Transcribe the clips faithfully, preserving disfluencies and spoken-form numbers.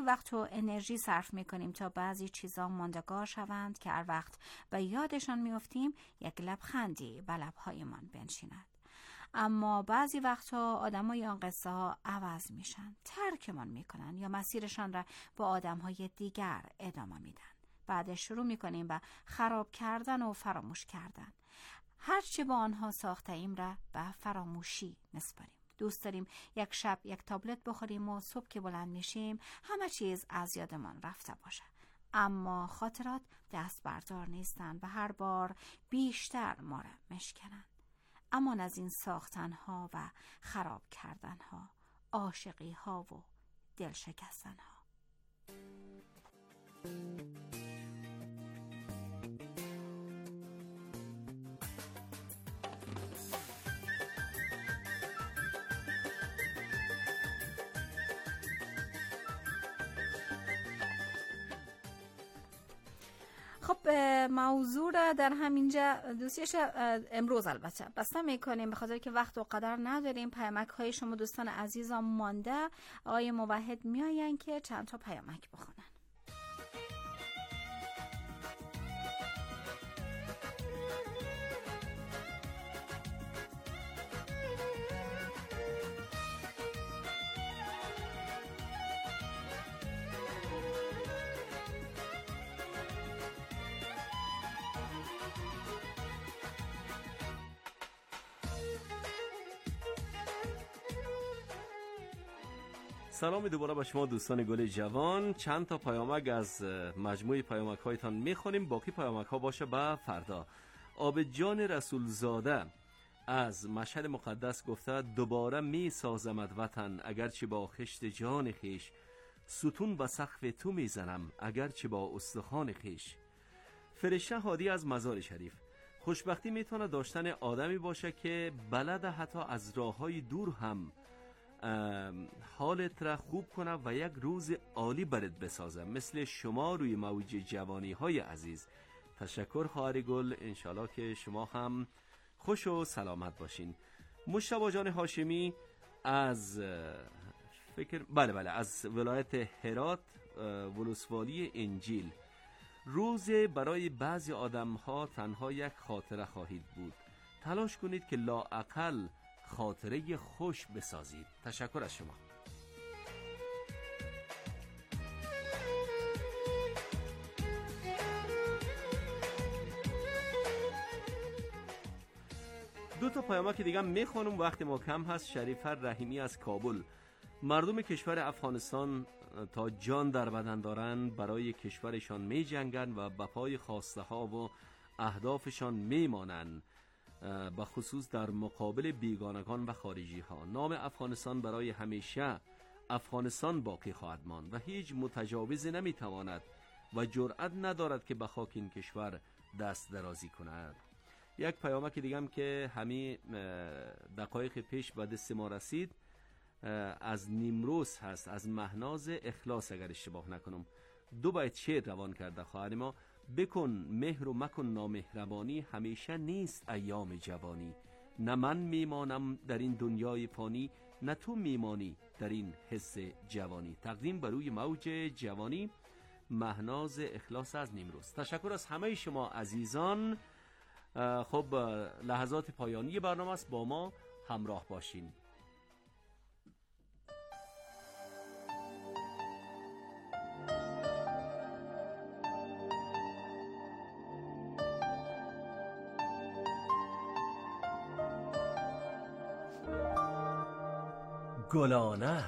وقت و انرژی صرف میکنیم تا بعضی چیزا ماندگار شوند که هر وقت به یادشان میافتیم یک لبخندی به لبهایمان بنشیند. اما بعضی وقتا آدمای آن قصه ها عوض میشن، ترکمان میکنن یا مسیرشان را با آدمهای دیگر ادامه میدن. بعدش شروع میکنیم به خراب کردن و فراموش کردن. هرچی با آنها ساخته ایم را به فراموشی نسپاریم. دوست داریم یک شب یک تابلت بخوریم و صبح که بلند میشیم همه چیز از یادمان رفته باشه. اما خاطرات دست بردار نیستند و هر بار بیشتر ما را میشکنند. اما از این ساختن ها و خراب کردن ها، عاشقی ها و دل شکستن ها. خب موضوع را در همینجا دوستیش امروز البته بسته میکنیم به خاطر که وقت و قدر نداریم. پیامک های شما دوستان عزیزم مانده. آقای موحد میاین که چند تا پیامک بخونن. سلام دوباره به شما دوستان گل جوان. چند تا پیامک از مجموعه پیامک هایتان میخونیم، باقی پیامک ها باشه به فردا. آب جان رسول زاده از مشهد مقدس گفته دوباره می سازمت وطن، اگرچه با خشت جان خیش، ستون به سقف تو میزنم اگرچه با استخوان خیش. فرشته هادی از مزار شریف: خوشبختی میتونه داشتن آدمی باشه که بلد حتی از راههای دور هم حالت را خوب کنه و یک روز عالی برات بسازه، مثل شما روی موج جوانی های عزیز. تشکر خواهر گل، انشالله که شما هم خوش و سلامت باشین. مشتبه جان هاشمی از فکر بله بله از ولایت هرات، ولسوالی انجیل: روز برای بعضی آدم ها تنها یک خاطره خواهید بود، تلاش کنید که لااقل خاطره خوش بسازید. تشکر از شما. دو تا پیامک دیگه میخونم، وقت ما کم هست. شریفه رحیمی از کابل: مردم کشور افغانستان تا جان در بدن دارن برای کشورشان می جنگن و به پای خواسته ها و اهدافشان میمانن، به خصوص در مقابل بیگانگان و خارجی ها. نام افغانستان برای همیشه افغانستان باقی خواهد ماند و هیچ متجاوزی نمیتواند و جرأت ندارد که به خاک این کشور دست درازی کند. یک پیامک دیگه هم که همین دقایق پیش به دست ما رسید از نیمروز هست، از مهناز اخلاص اگر اشتباه نکنم. دو بیت شعر روان کرده خواهر ما: بکن مهر و مکن نامهربانی، همیشه نیست ایام جوانی. نه من میمانم در این دنیای فانی، نه تو میمانی در این حس جوانی. تقدیم بر روی موج جوانی، مهناز اخلاص از نیمروز. تشکر از همه شما عزیزان. خب لحظات پایانی برنامه است، با ما همراه باشین. گلانه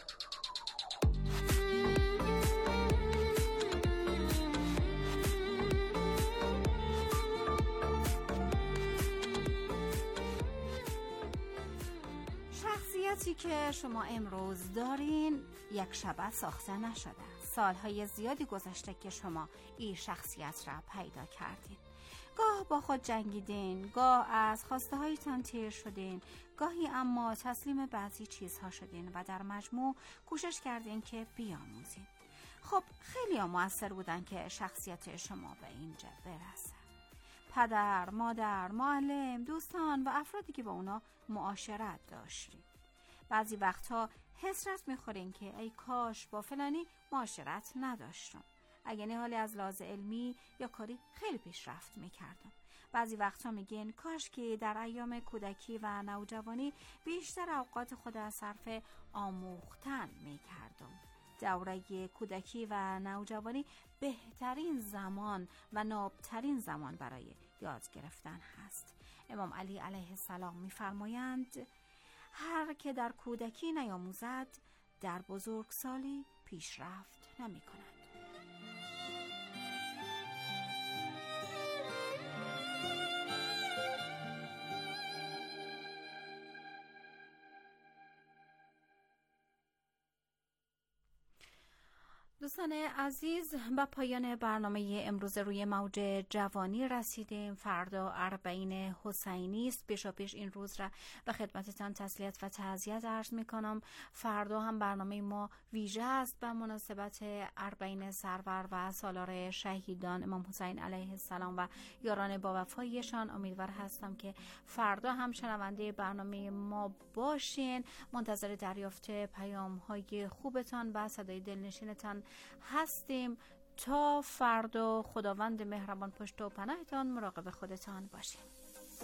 شخصیتی که شما امروز دارین یک شبه ساخته نشده. سالهای زیادی گذشته که شما این شخصیت را پیدا کردین. گاه با خود جنگیدین، گاه از خواسته هایتان تیر شدین، گاهی اما تسلیم بعضی چیزها شدین و در مجموع کوشش کردین که بیاموزین. خب خیلی ها مؤثر بودن که شخصیت شما به اینجا برسه. پدر، مادر، معلم، دوستان و افرادی که با اونا معاشرت داشتین. بعضی وقتها حسرت میخورین که ای کاش با فلانی معاشرت نداشتم. اگه حالی از لحاظ علمی یا کاری خیلی پیشرفت میکردم. بعضی وقتا میگین کاش که در ایام کودکی و نوجوانی بیشتر اوقات خود از صرف آموختن میکردم. دوره کودکی و نوجوانی بهترین زمان و نابترین زمان برای یاد گرفتن هست. امام علی علیه السلام میفرمایند هر که در کودکی نیاموزد در بزرگسالی پیشرفت نمی کند. دوستان عزیز، به پایان برنامه امروز روی موج جوانی رسیدیم. فردا اربعین حسینی است. پیشا پیش این روز را به خدمتتان تسلیت و تعزیت عرض می کنم. فردا هم برنامه ما ویژه است به مناسبت اربعین سرور و سالار شهیدان امام حسین علیه السلام و یاران با وفایشان. امیدوار هستم که فردا هم شنونده برنامه ما باشین. منتظر دریافت پیام های خوبتان و صدای دلنشینتان هستیم. تا فردا خداوند مهربان پشت و پناهتان مراقب خودتان باشید.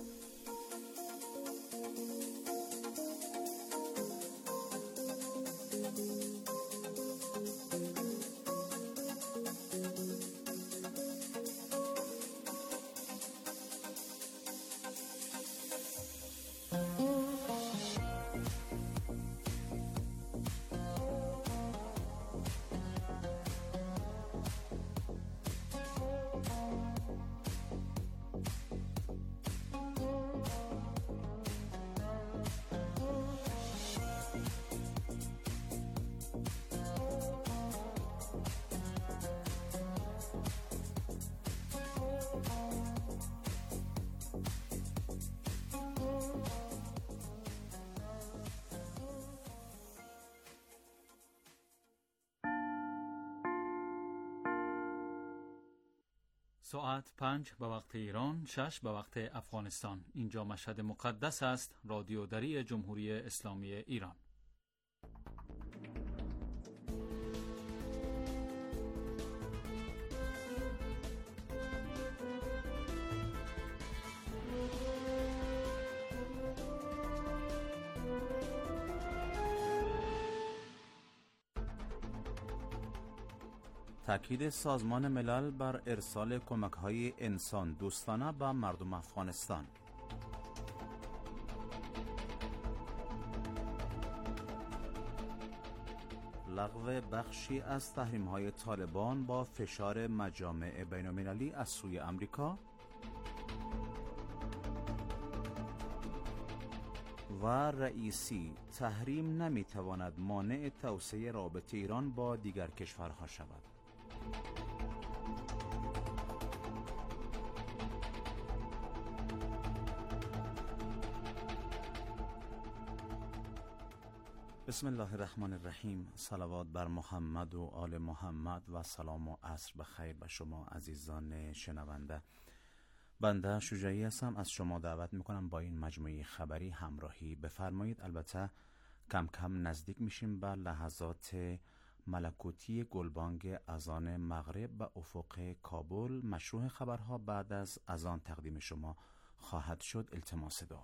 ساعت پنج به وقت ایران، شش به وقت افغانستان. اینجا مشهد مقدس است. رادیو دری جمهوری اسلامی ایران. تاکید سازمان ملل بر ارسال کمک‌های انسان دوستانه به مردم افغانستان. لغو بخشی از تحریم‌های طالبان با فشار مجامع بین‌المللی از سوی آمریکا و رئیسی تحریم نمی‌تواند مانع توسعه رابطه ایران با دیگر کشورها شود. بسم الله الرحمن الرحیم. صلوات بر محمد و آل محمد و سلام و عصر بخیر به شما عزیزان شنونده. بنده شجاعی هستم. از شما دعوت میکنم با این مجموعه خبری همراهی بفرمایید. البته کم کم نزدیک میشیم به لحظات ملکوتی گلبانگ اذان مغرب به افق کابل. مشروع خبرها بعد از اذان تقدیم شما خواهد شد. التماس دعا.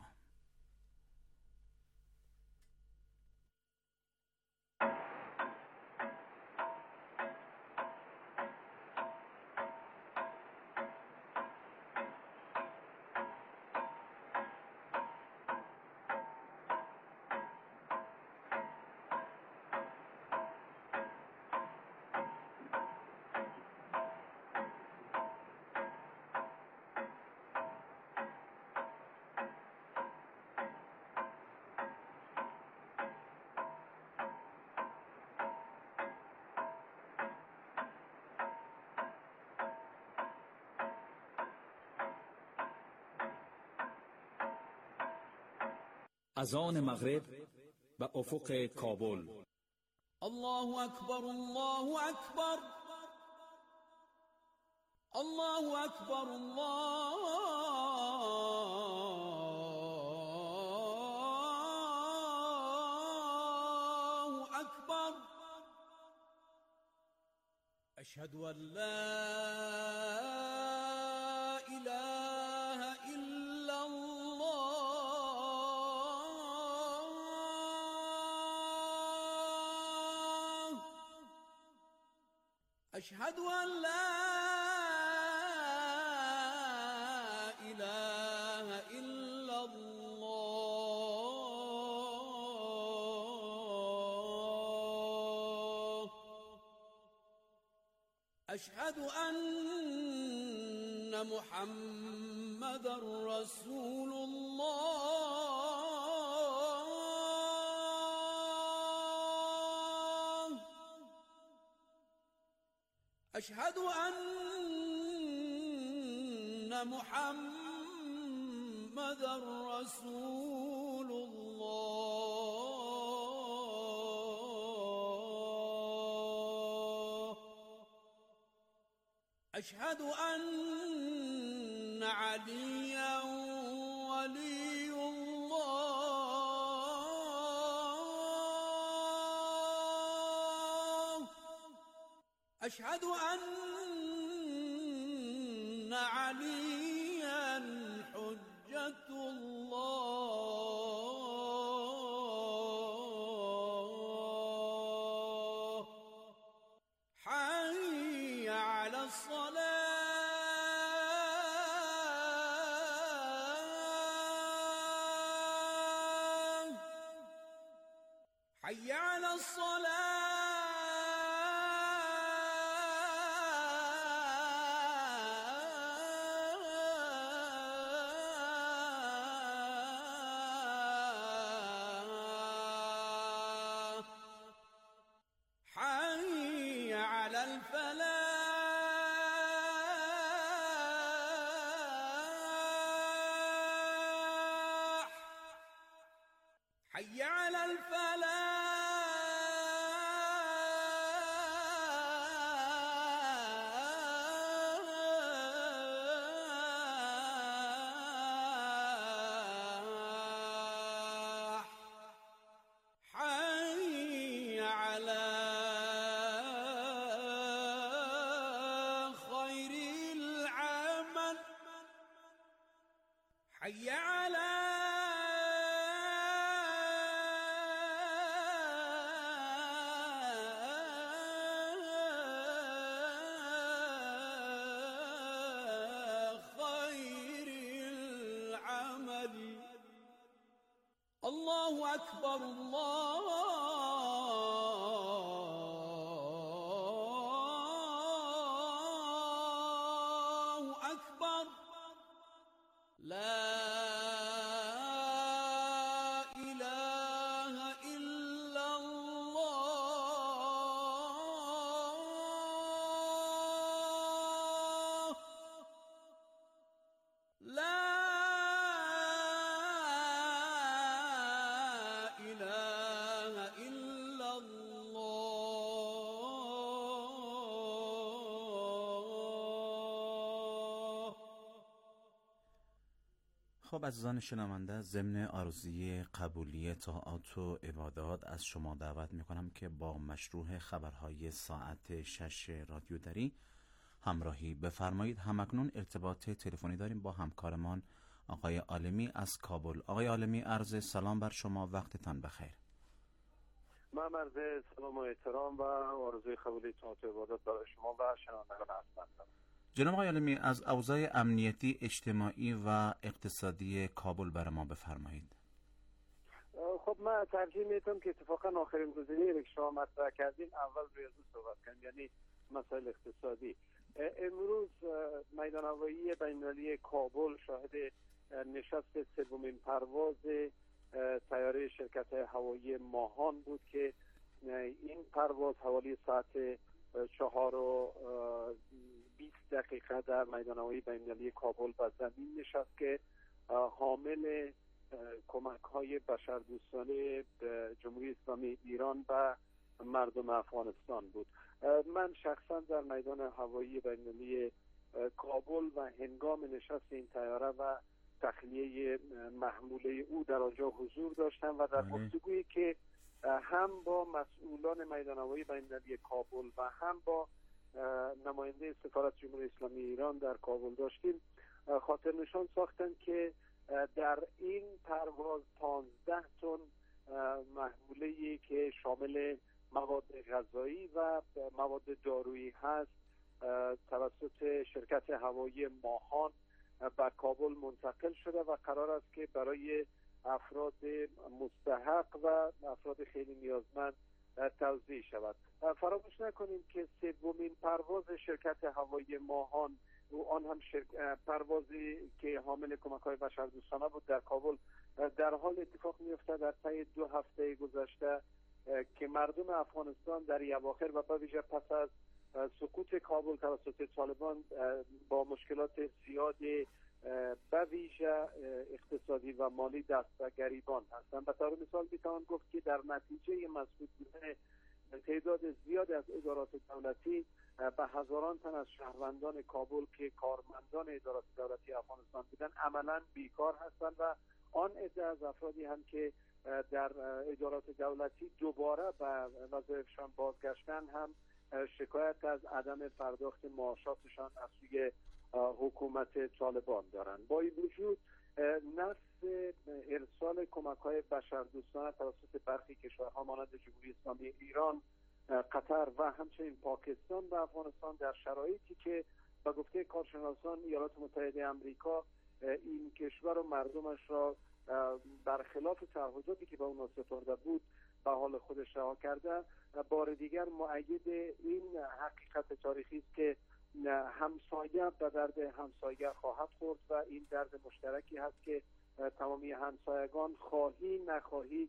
اذان مغرب به افق کابل. الله اکبر، الله اکبر، الله اکبر، الله أشهد أن لا إله إلا الله. أشهد أن لا إله إلا الله. أشهد أن محمد رسول الله. أشهد أن محمد رسول الله. أشهد أن عليا ولي الله. أشهد أن عليا حجة الله. حي على الصلاة. حي على الصلاة. حي على الفلاح. حي على الفلاح. حي على خير العمل. حي على خير العمل. الله أكبر الله أكبر. لا إله إلا الله. لا إله إلا الله. خب عزیزان شنونده، ضمن آرزوی قبولی طاعات و عبادات از شما دعوت میکنم که با مشروع خبرهای ساعت شش رادیو دری همراهی بفرمایید. همکنون ارتباط تلفنی داریم با همکارمان آقای عالمی از کابل. آقای عالمی، عرض سلام بر شما، وقتتان بخیر. من عرض سلام و احترام و آرزوی قبولی طاعات و عبادات برای شما و شنوندگان هستم. جناب آقای عالمی، از اوضاع امنیتی، اجتماعی و اقتصادی کابل برای ما بفرمایید. خب من ترجیح میدم که اتفاقا آخرین گزینه‌ای که شما مطرح کردین اول روی از اون صحبت کنیم، یعنی مسائل اقتصادی. امروز میدان هوایی بین‌المللی کابل شاهد نشست سومین پرواز طیاره شرکت هوایی ماهان بود که این پرواز حوالی ساعت چهار و بیست دقیقه در میدان هوایی بین‌المللی کابل به زمین نشست که حامل کمک های بشردوستانه به جمهوری اسلامی ایران و مردم افغانستان بود. من شخصا در میدان هوایی بین‌المللی کابل و هنگام نشست این طیاره و تخلیه محموله او در آنجا حضور داشتم و در گفتگویی که هم با مسئولان میدان هوایی بین‌المللی کابل و هم با نماینده سفارت جمهوری اسلامی ایران در کابل داشتیم، خاطر نشان ساختن که در این پرواز پانزده تن محموله‌ای که شامل مواد غذایی و مواد دارویی هست توسط شرکت هوایی ماهان به کابل منتقل شده و قرار است که برای افراد مستحق و افراد خیلی نیازمند توزیع شود. فراموش نکنیم که سومین پرواز شرکت هوایی ماهان و آن هم شرک... پروازی که حامل کمک‌های بشردوستانه بود در کابل در حال اتفاق می‌افتد در طی دو هفته گذشته که مردم افغانستان در اواخر و به ویژه پس از سقوط کابل توسط طالبان با مشکلات زیاد به ویژه اقتصادی و مالی دست به گریبان هستند. به طور مثال میتوان گفت که در نتیجه مسدود بودن تعداد زیاد از ادارات دولتی به هزاران تن از شهروندان کابل که کارمندان ادارات دولتی افغانستان بودند عملا بیکار هستند و آن عده از افرادی هم که در ادارات دولتی دوباره به وظایفشان بازگشتن هم شکایت از عدم پرداخت معاشاتشان از سوی حکومت طالبان دارند. با این وجود نفس ارسال کمک‌های بشردوستانه توسط برخی کشورها مانند جمهوری اسلامی ایران، قطر و همچنین پاکستان به افغانستان در شرایطی که به گفته کارشناسان ایالات متحده آمریکا این کشور و مردمش را برخلاف تعهداتی که به اون سپرده بود به حال خودش رها کرده، بار دیگر مؤید این حقیقت تاریخی است که همسایه به درد همسایه خواهد خورد و این درد مشترکی هست که تمامی همسایگان خواهی نخواهی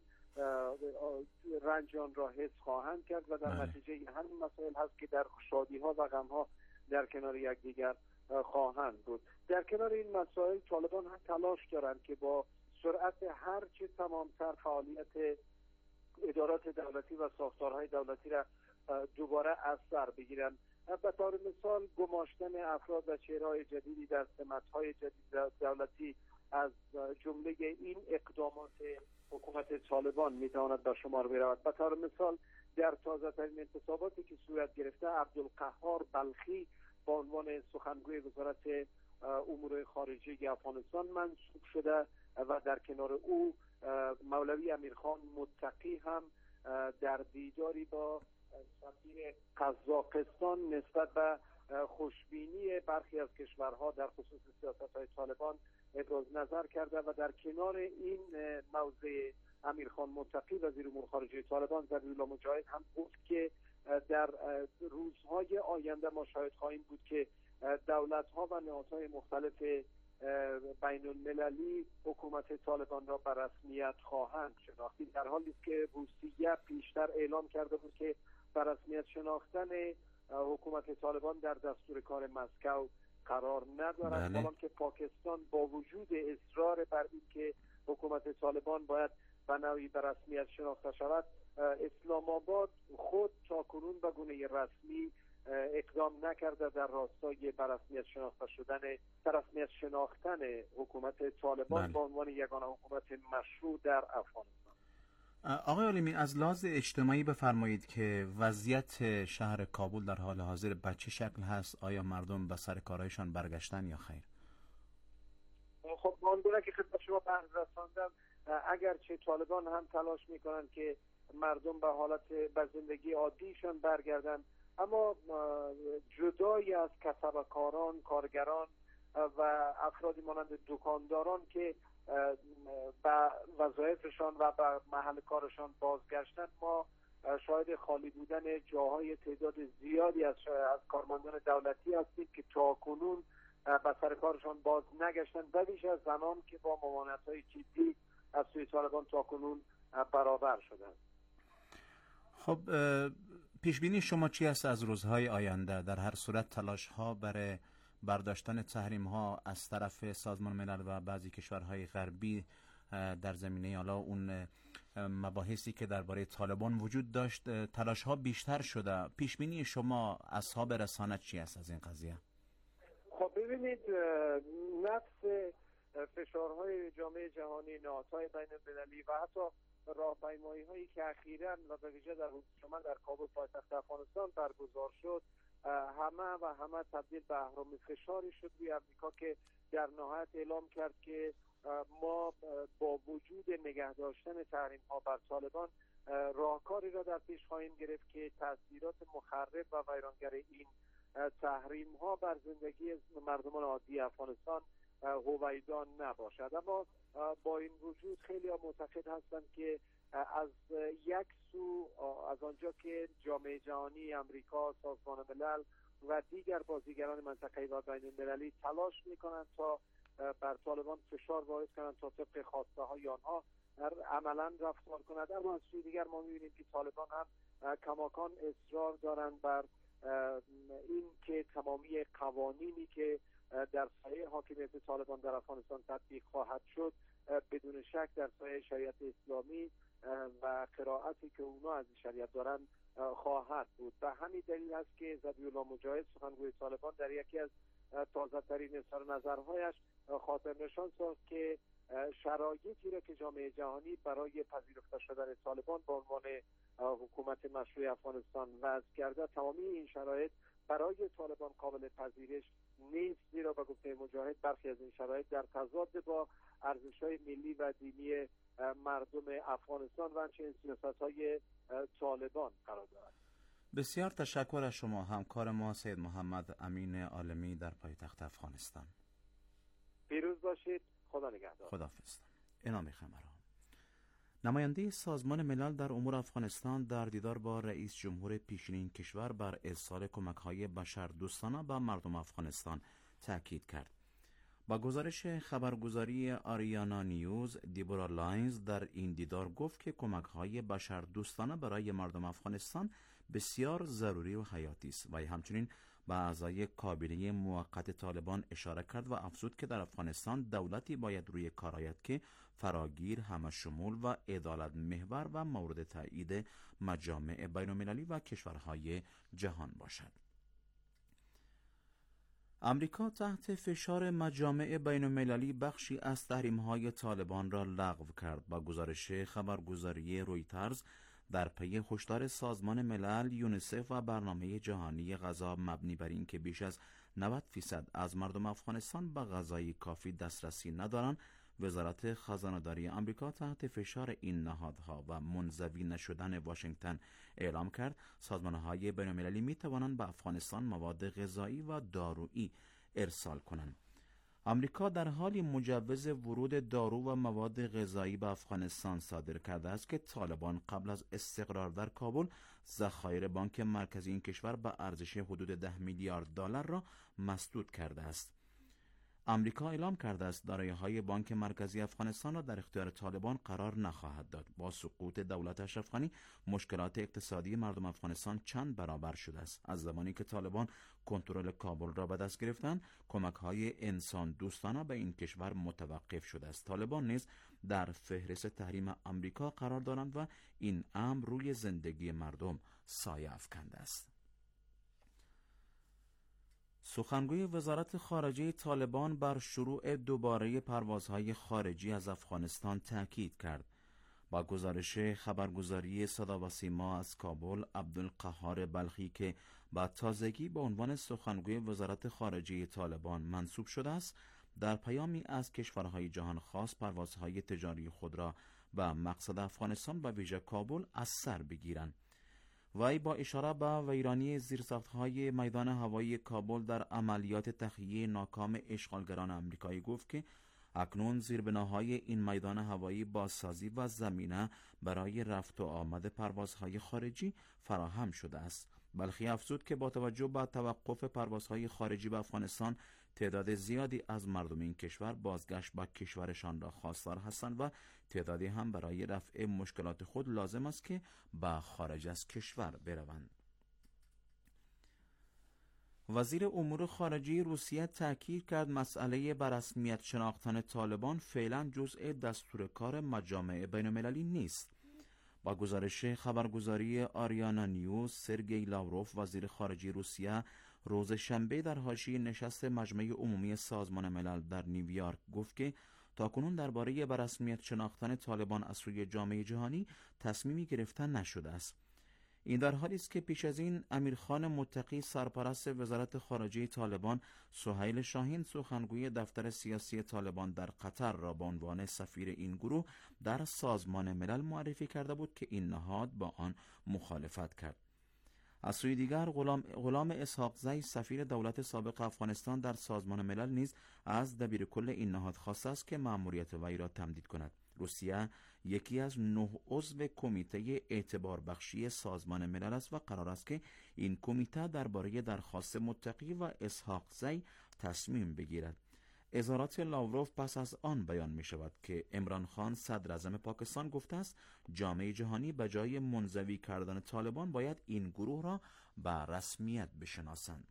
رنج آن را حس خواهند کرد و در نتیجه همین مسائل هست که در شادی ها و غم ها در کنار یکدیگر خواهند بود. در کنار این مسائل طالبان هم تلاش دارند که با سرعت هر چه تمامتر فعالیت ادارات دولتی و ساختارهای دولتی را دوباره از سر بگیرند. به طور مثال گماشتن افراد و چهره‌های جدیدی در سمت‌های جدید دولتی از جمله این اقدامات حکومت طالبان میتواند به شمار برود. به طور مثال در تازه‌ترین انتصاباتی که صورت گرفته عبدالقهار بلخی به عنوان سخنگوی وزارت امور خارجه افغانستان منصوب شده و در کنار او مولوی امیرخان متقی هم در دیداری با سفیر قزاقستان نسبت به خوشبینی برخی از کشورها در خصوص سیاست‌های طالبان ابراز نظر کرده و در کنار این موضع امیرخان متقی وزیر امور خارجه طالبان ذبیح‌الله مجاهد هم گفت که در روزهای آینده ما شاهد خواهیم بود که دولت‌ها و نهادهای مختلف بین المللی حکومت طالبان را به رسمیت خواهند شناخت. در حالی است که روسیه پیشتر اعلام کرده بود که به رسمیت شناختن حکومت طالبان در دستور کار مسکو قرار ندارد، حالا که پاکستان با وجود اصرار بر این که حکومت طالبان باید به نوعی به رسمیت شناخته شود، اسلام آباد خود تاکنون به گونه رسمی اقدام نکرده در راستای به رسمیت شناخته شدن به رسمیت شناختن حکومت طالبان به عنوان یگانه حکومت مشروع در افغانستان. آقای علیمی، از لحاظ اجتماعی بفرمایید که وضعیت شهر کابل در حال حاضر به چه شکل هست؟ آیا مردم به سر کارهایشان برگشتن یا خیر؟ خب مانگونه که خدمت شما عرض رساندم، اگرچه طالبان هم تلاش میکنن که مردم به حالت به زندگی عادیشان برگردن، اما جدای از کسبکاران، کارگران و افرادی مانند دکانداران که به وظایفشان و به محل کارشان بازگشتن، ما شاهد خالی بودن جاهای تعداد زیادی از از کارمندان دولتی هستیم که تاکنون به سر کارشان باز نگشتن و بیش از زنان که با ممانعت‌های جدی از سوی طالبان تاکنون برابر شدند. خب پیشبینی شما چی است از روزهای آینده؟ در هر صورت تلاش ها برای برداشتن تحریم ها از طرف سازمان ملل و بعضی کشورهای غربی در زمینه حالا اون مباحثی که درباره طالبان وجود داشت، تلاش ها بیشتر شده. پیشبینی شما اصحاب رسانه چی است از این قضیه؟ خب ببینید، نفس فشارهای جامعه جهانی، نهادهای بین المللی و حتی راهپیمایی هایی که اخیراً و به ویژه در روز شما در کابل پایتخت افغانستان برگزار شد، همه و همه تبدیل به اهرام فشاری شد روی امریکا که در نهایت اعلام کرد که ما با وجود نگه داشتن تحریم ها بر طالبان راهکاری را در پیش خواهیم گرفت که تاثیرات مخرب و ویرانگر این تحریم ها بر زندگی مردمان عادی افغانستان هویدا نباشد. اما با این وجود خیلی ها معتقد هستند که از یک سو از آنجا که جامعه جهانی، امریکا، سازمان ملل و دیگر بازیگران منطقه‌ای و بین المللی تلاش میکنند تا بر طالبان فشار وارد کنند تا طبق خواسته های آنها عملا رفتار کند، اما از سوی دیگر ما میبینیم که طالبان هم کماکان اصرار دارند بر این که تمامی قوانینی که در سایه حاکمیت طالبان در افغانستان تطبیق خواهد شد بدون شک در سایه شریعت اسلامی و قرائتی که اونا از شریعت دارن خواهد بود. به همین دلیل است که ذبیح الله مجاهد سخنگوی طالبان در یکی از تازه ترین اظهار نظرهایش خاطر نشان ساخت که شرایطی را که جامعه جهانی برای پذیرفته شدن طالبان به عنوان حکومت مشروع افغانستان وضع کرده، تمامی این شرایط برای طالبان قابل پذیرش نیست، زیرا به گفته مجاهد برخی از این شرایط در تضاد با ارزش‌های ملی و دینی مردم افغانستان و همچنین سیاست‌های طالبان قرار دارد. بسیار تشکر از شما همکار ما سید محمد امین عالمی در پایتخت افغانستان. پیروز باشید. خدا نگهدار. خداحافظ. انعام خمران. نماینده سازمان ملل در امور افغانستان در دیدار با رئیس جمهور پیشین کشور بر ارسال کمک‌های بشردوستانه به مردم افغانستان تاکید کرد. با گزارش خبرگزاری آریانا نیوز، دیبورا لاینز در این دیدار گفت که کمک‌های بشردوستانه برای مردم افغانستان بسیار ضروری و حیاتی است و همچنین به اعضای کابینه موقت طالبان اشاره کرد و افزود که در افغانستان دولتی باید روی کار آید که فراگیر، همه‌شمول و عدالت محور و مورد تایید مجامع بین‌المللی و کشورهای جهان باشد. امریکا تحت فشار مجامع بین‌المللی بخشی از تحریم‌های طالبان را لغو کرد. با گزارش خبرگزاری رویترز در پی هشدار سازمان ملل، یونیسف و برنامه جهانی غذا مبنی بر این که بیش از نود فیصد از مردم افغانستان به غذای کافی دسترسی ندارند، وزارت خزانه‌داری آمریکا تحت فشار این نهادها و منزوی نشدن واشنگتن اعلام کرد سازمان‌های بین‌المللی می‌توانند به افغانستان مواد غذایی و دارویی ارسال کنند. آمریکا در حالی مجوز ورود دارو و مواد غذایی به افغانستان صادر کرده است که طالبان قبل از استقرار در کابل ذخایر بانک مرکزی این کشور به ارزش حدود ده میلیارد دلار را مسدود کرده است. آمریکا اعلام کرده است دارایی‌های بانک مرکزی افغانستان را در اختیار طالبان قرار نخواهد داد. با سقوط دولت اشرف غنی مشکلات اقتصادی مردم افغانستان چند برابر شده است. از زمانی که طالبان کنترل کابل را به دست گرفتند، کمک‌های انسان دوستانه به این کشور متوقف شده است. طالبان نیز در فهرست تحریم آمریکا قرار دارند و این امر روی زندگی مردم سایه افکنده است. سخنگوی وزارت خارجه طالبان بر شروع دوباره پروازهای خارجی از افغانستان تاکید کرد. با گزارش خبرگزاری صدا و سیما از کابل، عبدالقهار بلخی که با تازگی به عنوان سخنگوی وزارت خارجه طالبان منصوب شده است، در پیامی از کشورهای جهان خواست پروازهای تجاری خود را به مقصد افغانستان و ویژه کابل از سر بگیرند. وی با اشاره به ویرانی زیرساخت‌های میدان هوایی کابل در عملیات تخلیه ناکام اشغالگران آمریکایی گفت که اکنون زیربناهای این میدان هوایی بازسازی و زمینه برای رفت و آمد پروازهای خارجی فراهم شده است. بلخی افزود که با توجه به توقف پروازهای خارجی به افغانستان، تعداد زیادی از مردم این کشور بازگشت به کشورشان را خواستار هستند و تعدادی هم برای رفع مشکلات خود لازم است که به خارج از کشور بروند. وزیر امور خارجه روسیه تاکید کرد مسئله به رسمیت شناختن طالبان فعلا جزء دستور کار مجامع بین‌المللی نیست. با گزارش خبرگزاری آریانا نیوز، سرگئی لاوروف وزیر خارجه روسیه روز شنبه در حاشیه نشست مجمع عمومی سازمان ملل در نیویورک گفت که تاکنون درباره به رسمیت شناختن طالبان از سوی جامعه جهانی تصمیمی گرفته نشده است. این در حالی است که پیش از این امیرخان متقی سرپرست وزارت خارجه طالبان سهیل شاهین سخنگوی دفتر سیاسی طالبان در قطر را به عنوان سفیر این گروه در سازمان ملل معرفی کرده بود که این نهاد با آن مخالفت کرد. از سوی دیگر غلام, غلام اسحاق زی سفیر دولت سابق افغانستان در سازمان ملل نیز از دبیرکل این نهاد خواسته است که مأموریت وی را تمدید کند. روسیه یکی از نه عضو کمیته اعتبار بخشی سازمان ملل است و قرار است که این کمیته درباره درخواست متقی و اسحاق زی تصمیم بگیرد. اظهارات لاوروف پس از آن بیان می شود که عمران خان صدر اعظم پاکستان گفته است جامعه جهانی به جای منزوی کردن طالبان باید این گروه را به رسمیت بشناسند.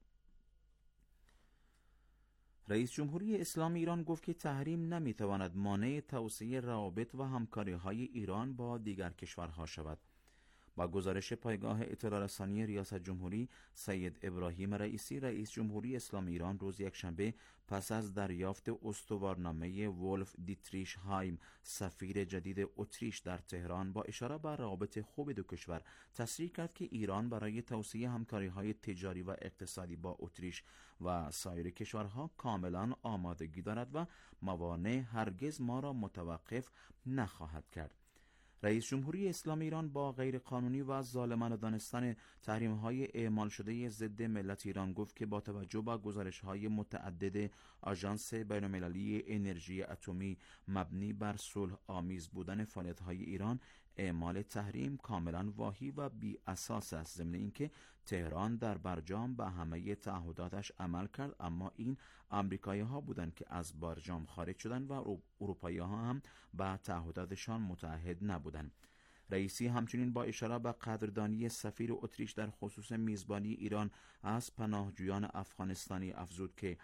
رئیس جمهوری اسلامی ایران گفت که تحریم نمیتواند مانع توسعه روابط و همکاری‌های ایران با دیگر کشورها شود. با گزارش پایگاه اطلاع رسانی ریاست جمهوری، سید ابراهیم رئیسی رئیس جمهوری اسلامی ایران روز یکشنبه پس از دریافت استوارنامه ولف دیتریش هایم سفیر جدید اتریش در تهران با اشاره به روابط خوب دو کشور تصریح کرد که ایران برای توسعه همکاری‌های تجاری و اقتصادی با اتریش و سایر کشورها کاملا آمادگی دارد و موانع هرگز ما را متوقف نخواهد کرد. رئیس جمهوری اسلامی ایران با غیرقانونی و ظالمانه دانستن تحریم‌های اعمال شده ضد ملت ایران گفت که با توجه به گزارش‌های متعدد آژانس بین‌المللی انرژی اتمی مبنی بر صلح آمیز بودن فعالیت‌های ایران، اعمال تحریم کاملا واهی و بی اساس است، ضمن اینکه تهران در برجام به همه تعهداتش عمل کرد، اما این آمریکایی‌ها بودند که از برجام خارج شدند و اروپایی‌ها هم به تعهداتشان متعهد نبودند. رئیسی همچنین با اشاره به قدردانی سفیر اتریش در خصوص میزبانی ایران از پناهجویان افغانستانی افزود که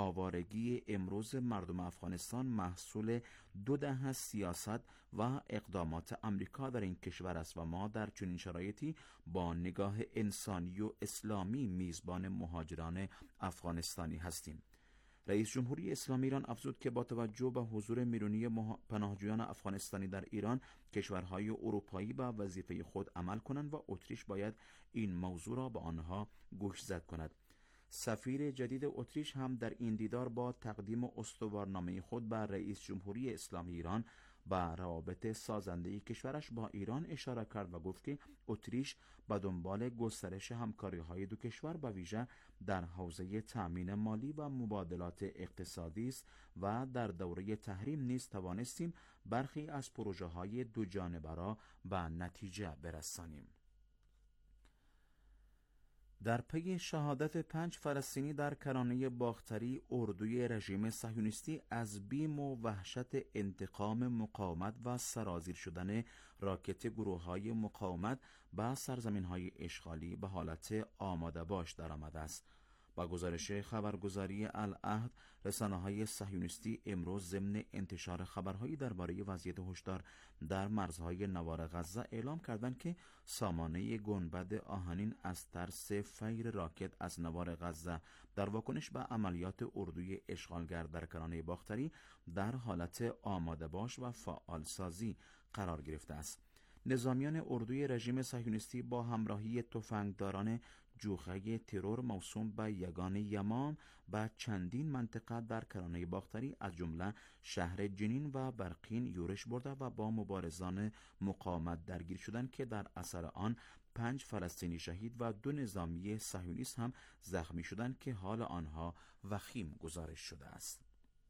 آوارگی امروز مردم افغانستان محصول دو دهه سیاست و اقدامات آمریکا در این کشور است و ما در چنین شرایطی با نگاه انسانی و اسلامی میزبان مهاجران افغانستانی هستیم. رئیس جمهوری اسلامی ایران افزود که با توجه به حضور میلیونی پناهجویان افغانستانی در ایران، کشورهای اروپایی به وظیفه خود عمل کنند و اتریش باید این موضوع را به آنها گوشزد کند. سفیر جدید اتریش هم در این دیدار با تقدیم استوارنامه خود به رئیس جمهوری اسلامی ایران به روابط سازنده کشورش با ایران اشاره کرد و گفت که اتریش به دنبال گسترش همکاری‌های دو کشور به ویژه در حوزه تأمین مالی و مبادلات اقتصادی است و در دوره تحریم نیز توانستیم برخی از پروژه‌های دو جانبه را به نتیجه برسانیم. در پی شهادت پنج فلسطینی در کرانه باختری، اردوی رژیم صهیونیستی از بیم و وحشت انتقام مقاومت و سرازیر شدن راکت گروه‌های مقاومت به سرزمین‌های اشغالی به حالت آماده باش درآمده است. با گزارش خبرگزاری العهد، رسانه‌های صهیونیستی امروز ضمن انتشار خبرهایی درباره وضعیت هشدار در مرزهای نوار غزه اعلام کردند که سامانه گنبد آهنین از ترس فیر راکت از نوار غزه در واکنش به عملیات اردوی اشغالگر در کرانه باختری در حالت آماده باش و فعال سازی قرار گرفته است. نظامیان اردوی رژیم صهیونیستی با همراهی تفنگداران جوخه ترور موسوم به یگان یمام به چندین منطقه در کرانه باختری از جمله شهر جنین و برقین یورش برده و با مبارزان مقاومت درگیر شدند که در اثر آن پنج فلسطینی شهید و دو نظامی صهیونیست هم زخمی شدند که حال آنها وخیم گزارش شده است.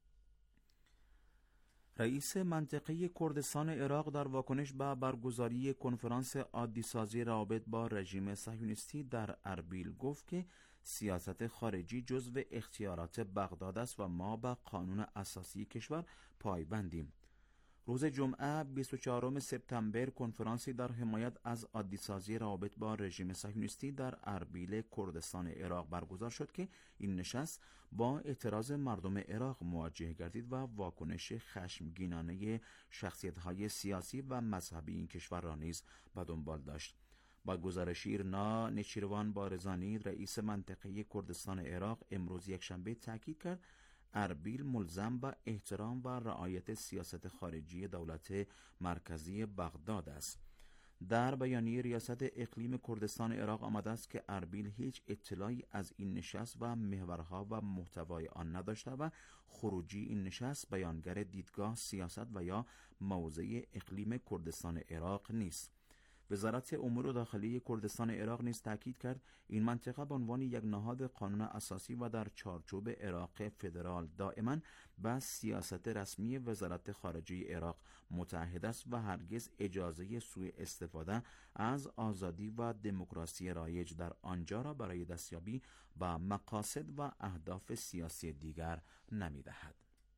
رئیس منطقه کردستان عراق در واکنش به برگزاری کنفرانس عادی‌سازی روابط با رژیم صهیونیستی در اربیل گفت که سیاست خارجی جزو اختیارات بغداد است و ما به قانون اساسی کشور پایبندیم. روز جمعه بیست و چهارم سپتامبر کنفرانسی در حمایت از عادی‌سازی روابط با رژیم صهیونیستی در اربیل کردستان عراق برگزار شد که این نشست با اعتراض مردم عراق مواجه گردید و واکنش خشمگینانه شخصیت‌های سیاسی و مذهبی این کشور را نیز به دنبال داشت. با گزارش ایرنا نچیروان بارزانی رئیس منطقه کردستان عراق امروز یکشنبه تاکید کرد اربیل ملزم به احترام و رعایت سیاست خارجی دولت مرکزی بغداد است. در بیانیه ریاست اقلیم کردستان عراق آمده است که اربیل هیچ اطلاعی از این نشست و محورها و محتوای آن نداشته و خروجی این نشست بیانگر دیدگاه، سیاست و یا موضع اقلیم کردستان عراق نیست. وزارت امور داخلی کردستان عراق نیز تاکید کرد این منطقه به عنوان یک نهاد قانون اساسی و در چارچوب عراق فدرال دائما با سیاست رسمی وزارت خارجه عراق متحد است و هرگز اجازه سوء استفاده از آزادی و دموکراسی رایج در آنجا را برای دستیابی به مقاصد و اهداف سیاسی دیگر نمی‌دهد.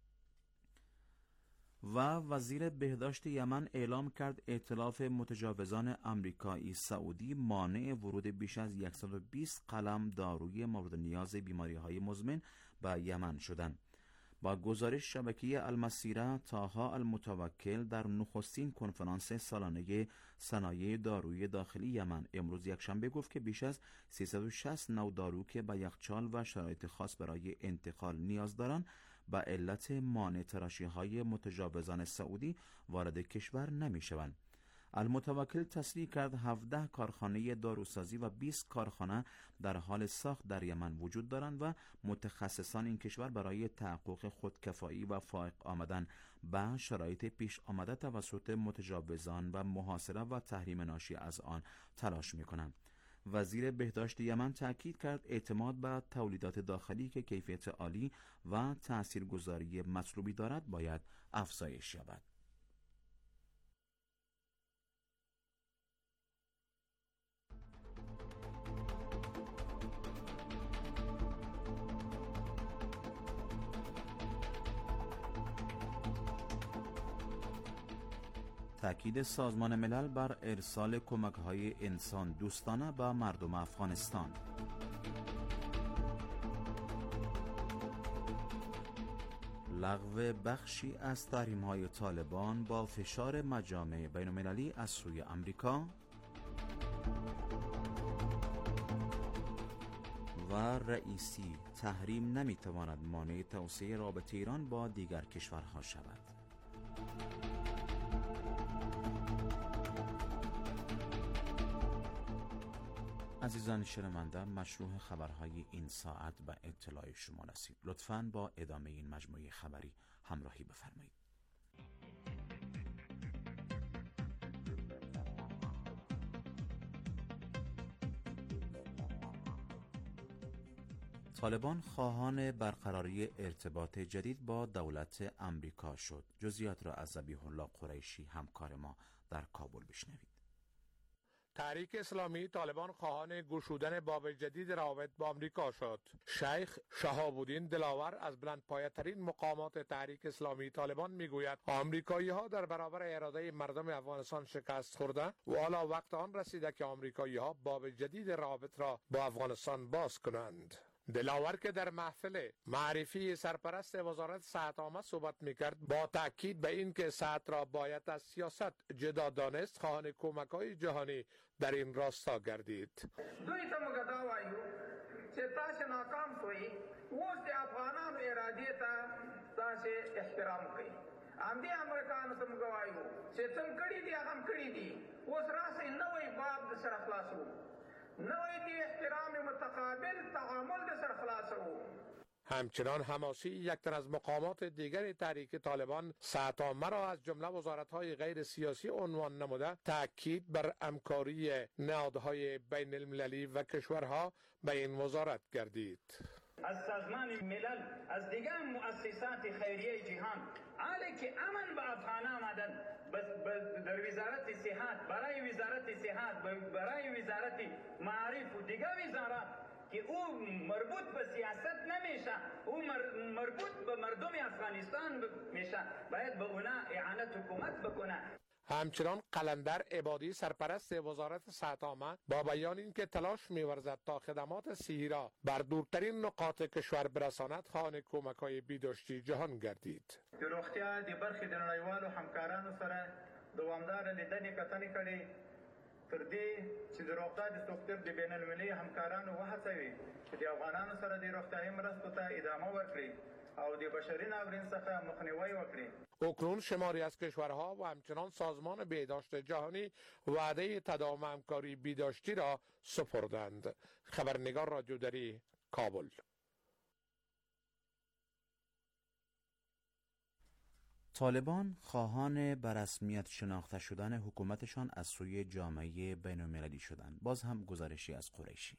و وزیر بهداشت یمن اعلام کرد ائتلاف متجاوزان آمریکایی سعودی مانع ورود بیش از صد و بیست قلم داروی مورد نیاز بیماری‌های مزمن به یمن شدند. با گزارش شبکه المسیره، طاها المتوکل در نخستین کنفرانس سالانه صنایع دارویی داخلی یمن امروز یکشنبه گفت که بیش از سیصد و شصت نوع دارو که با یخچال و شرایط خاص برای انتقال نیاز دارند به علت مانع تراشی‌های متجاوزان سعودی وارد کشور نمی‌شوند. المتوکل تصریح کرد هفده کارخانه داروسازی و بیست کارخانه در حال ساخت در یمن وجود دارند و متخصصان این کشور برای تحقق خودکفایی و فائق آمدن به شرایط پیش آمده توسط متجاوزان و محاصره و تحریم ناشی از آن تلاش می‌کنند. وزیر بهداشت یمن تاکید کرد اعتماد به تولیدات داخلی که کیفیت عالی و تاثیرگذاری مطلوبی دارد باید افزایش یابد. تأکید سازمان ملل بر ارسال کمک‌های انسان دوستانه به مردم افغانستان. لغو بخشی از تحریم‌های طالبان با فشار مجامع بین‌المللی از سوی آمریکا و رئیسی تحریم نمی‌تواند مانع توسعه رابطه ایران با دیگر کشورها شود. عزیزان شنونده، مشروع خبرهای این ساعت به اطلاع شما رسید. لطفاً با ادامه این مجموعه خبری همراهی بفرمایید. طالبان خواهان برقراری ارتباط جدید با دولت آمریکا شد. جزئیات را از ذبیح الله قریشی همکار ما در کابل بشنوید. تحریک اسلامی طالبان خواهان گشودن باب جدید روابط با آمریکا شد. شیخ شهاب الدین دلاور از بلندپایه‌ترین مقامات تحریک اسلامی طالبان میگوید آمریکایی‌ها در برابر اراده مردم افغانستان شکست خورده و حالا وقت آن رسیده که آمریکایی‌ها باب جدید روابط را با افغانستان باز کنند. دلاور که در محفل معرفی سرپرست وزارت صحت عامه صحبت میکرد با تاکید به این که صحت را باید از سیاست جدا دانست، خواهان کمک‌های جهانی در این راستا گردید. دوی ته موږ دا وایو چې تاسو ناکام شوئ، اوس د افغانانو ارادې ته تاسو احترام کوئ. همدې امریکایانو ته موږ وایو چې څنګه کړي دي هغه هم کړي دي، اوس راسئ نوی باب د سره خلاصو، نوی د احترام متقابل تعامل د سره خلاصو. همچنان حماسی، یک تن از مقامات دیگر تحریک طالبان، صحت عامه را از جمله وزارت‌های غیر سیاسی عنوان نموده تاکید بر همکاری نهادهای بین المللی و کشورها به این وزارت گردید. از سازمان ملل، از دیگر مؤسسات خیریه جهان، حالی که امن به افغان آمدن در وزارت صحت، برای وزارت صحت، برای وزارت معارف و دیگر وزارت که او مربوط به سیاست نمیشه، او مربوط به مردم افغانستان میشه، باید به اونا اعانت حکومت بکنه. همچنان قلندر عبادی سرپرست وزارت صحت عامه با بیان اینکه تلاش می‌ورزد تا خدمات صحی را بر دورترین نقاط کشور برساند، خواهان کمک‌های بهداشتی جهان گردید. د روغتیا د برخې د نړیوالو همکارانو سره دوامداره لیدنې کتنې کړې تر دې چې د روغتیا د سکتور د بین‌المللي همکارانو وهڅوي چې د افغانانو سره د روغتیايي مرستو ته ادامه ورکړي. او د بشري ناورین څخه مخنیوی وکړي. اکنون شماری از کشورها و همچنان سازمان بهداشت جهانی وعده تداوم همکاری بهداشتی را سپردند. خبرنگار رادیودری کابل. طالبان خواهان به رسمیت شناخته شدن حکومتشان از سوی جامعه بین‌المللی شدند. باز هم گزارشی از قریشی.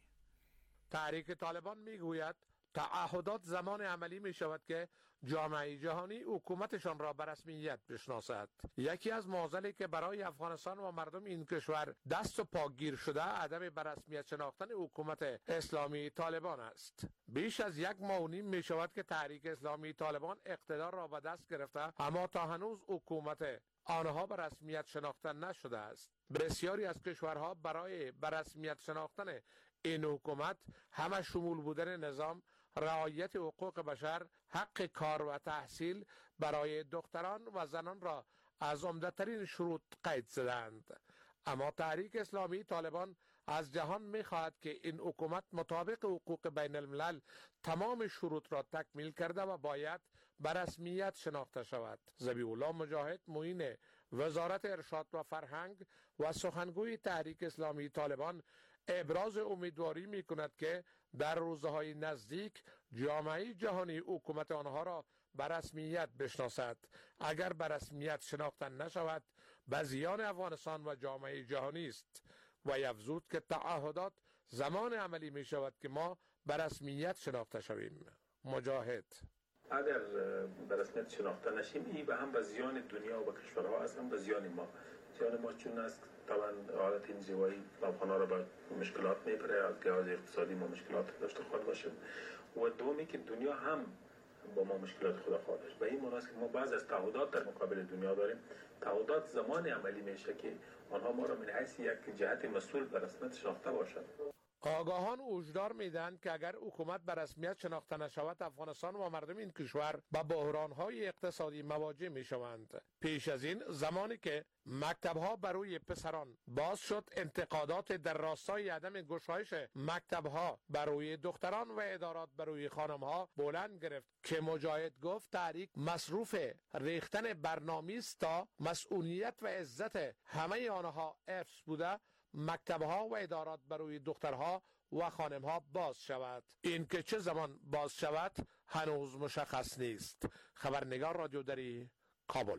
تحریک طالبان میگوید تعهدات زمان عملی می شود که جامعه جهانی حکومتشان را به رسمیت بشناسد. یکی از معضلی که برای افغانستان و مردم این کشور دست و پا گیر شده عدم به رسمیت شناختن حکومت اسلامی طالبان است. بیش از یک ماه و نیم می شود که تحریک اسلامی طالبان اقتدار را به دست گرفته، اما تا هنوز حکومت آنها به رسمیت شناخته نشده است. بسیاری از کشورها برای به رسمیت شناختن این حکومت همه شمول بودن نظام، رعایت حقوق بشر، حق کار و تحصیل برای دختران و زنان را از عمده‌ترین شروط قید زدند. اما تحریک اسلامی طالبان از جهان می‌خواهد که این حکومت مطابق حقوق بین الملل تمام شروط را تکمیل کرده و باید به رسمیت شناخته شود. ذبیح الله مجاهد معین وزارت ارشاد و فرهنگ و سخنگوی تحریک اسلامی طالبان ابراز امیدواری می کند که در روزهای نزدیک جامعه جهانی حکومت آنها را به رسمیت بشناسد. اگر به رسمیت شناخته نشود به زیان افغانستان و جامعه جهانی است و یفزود که تعهدات زمان عملی می شود که ما به رسمیت شناخته شویم. مجاهد: اگر به رسمیت شناخته نشیم این به هم به زیان دنیا و به کشورها است، هم به زیان ما. زیان ما چون است طبعا حالت انزوایی افغان‌ها را به مشکلات میبره، از لحاظ اقتصادی ما مشکلات داشته خواهد باشیم و دومی که دنیا هم با ما مشکلات خود خواهد داشت. به این معنی است که ما بعض از تعهدات در مقابل دنیا داریم. تعهدات زمان عملی میشه که آنها ما را من حیث یک جهت مسئول به رسمیت شناخته باشند. آگاهان هشدار میدهند که اگر حکومت به رسمیت شناخته نشود افغانستان و مردم این کشور با بحران‌های اقتصادی مواجه میشوند. پیش از این زمانی که مکتب‌ها برای پسران باز شد، انتقادات در راستای عدم گشایش مکتب‌ها برای دختران و ادارات برای خانم‌ها بلند گرفت که مجاهد گفت تحریک مصروف ریختن برنامه‌ای است تا مسئولیت و عزت همه آنها حفظ بوده مکتب‌ها و ادارات برای دخترها و خانم‌ها باز شود. این که چه زمان باز شود هنوز مشخص نیست. خبرنگار رادیودری کابل.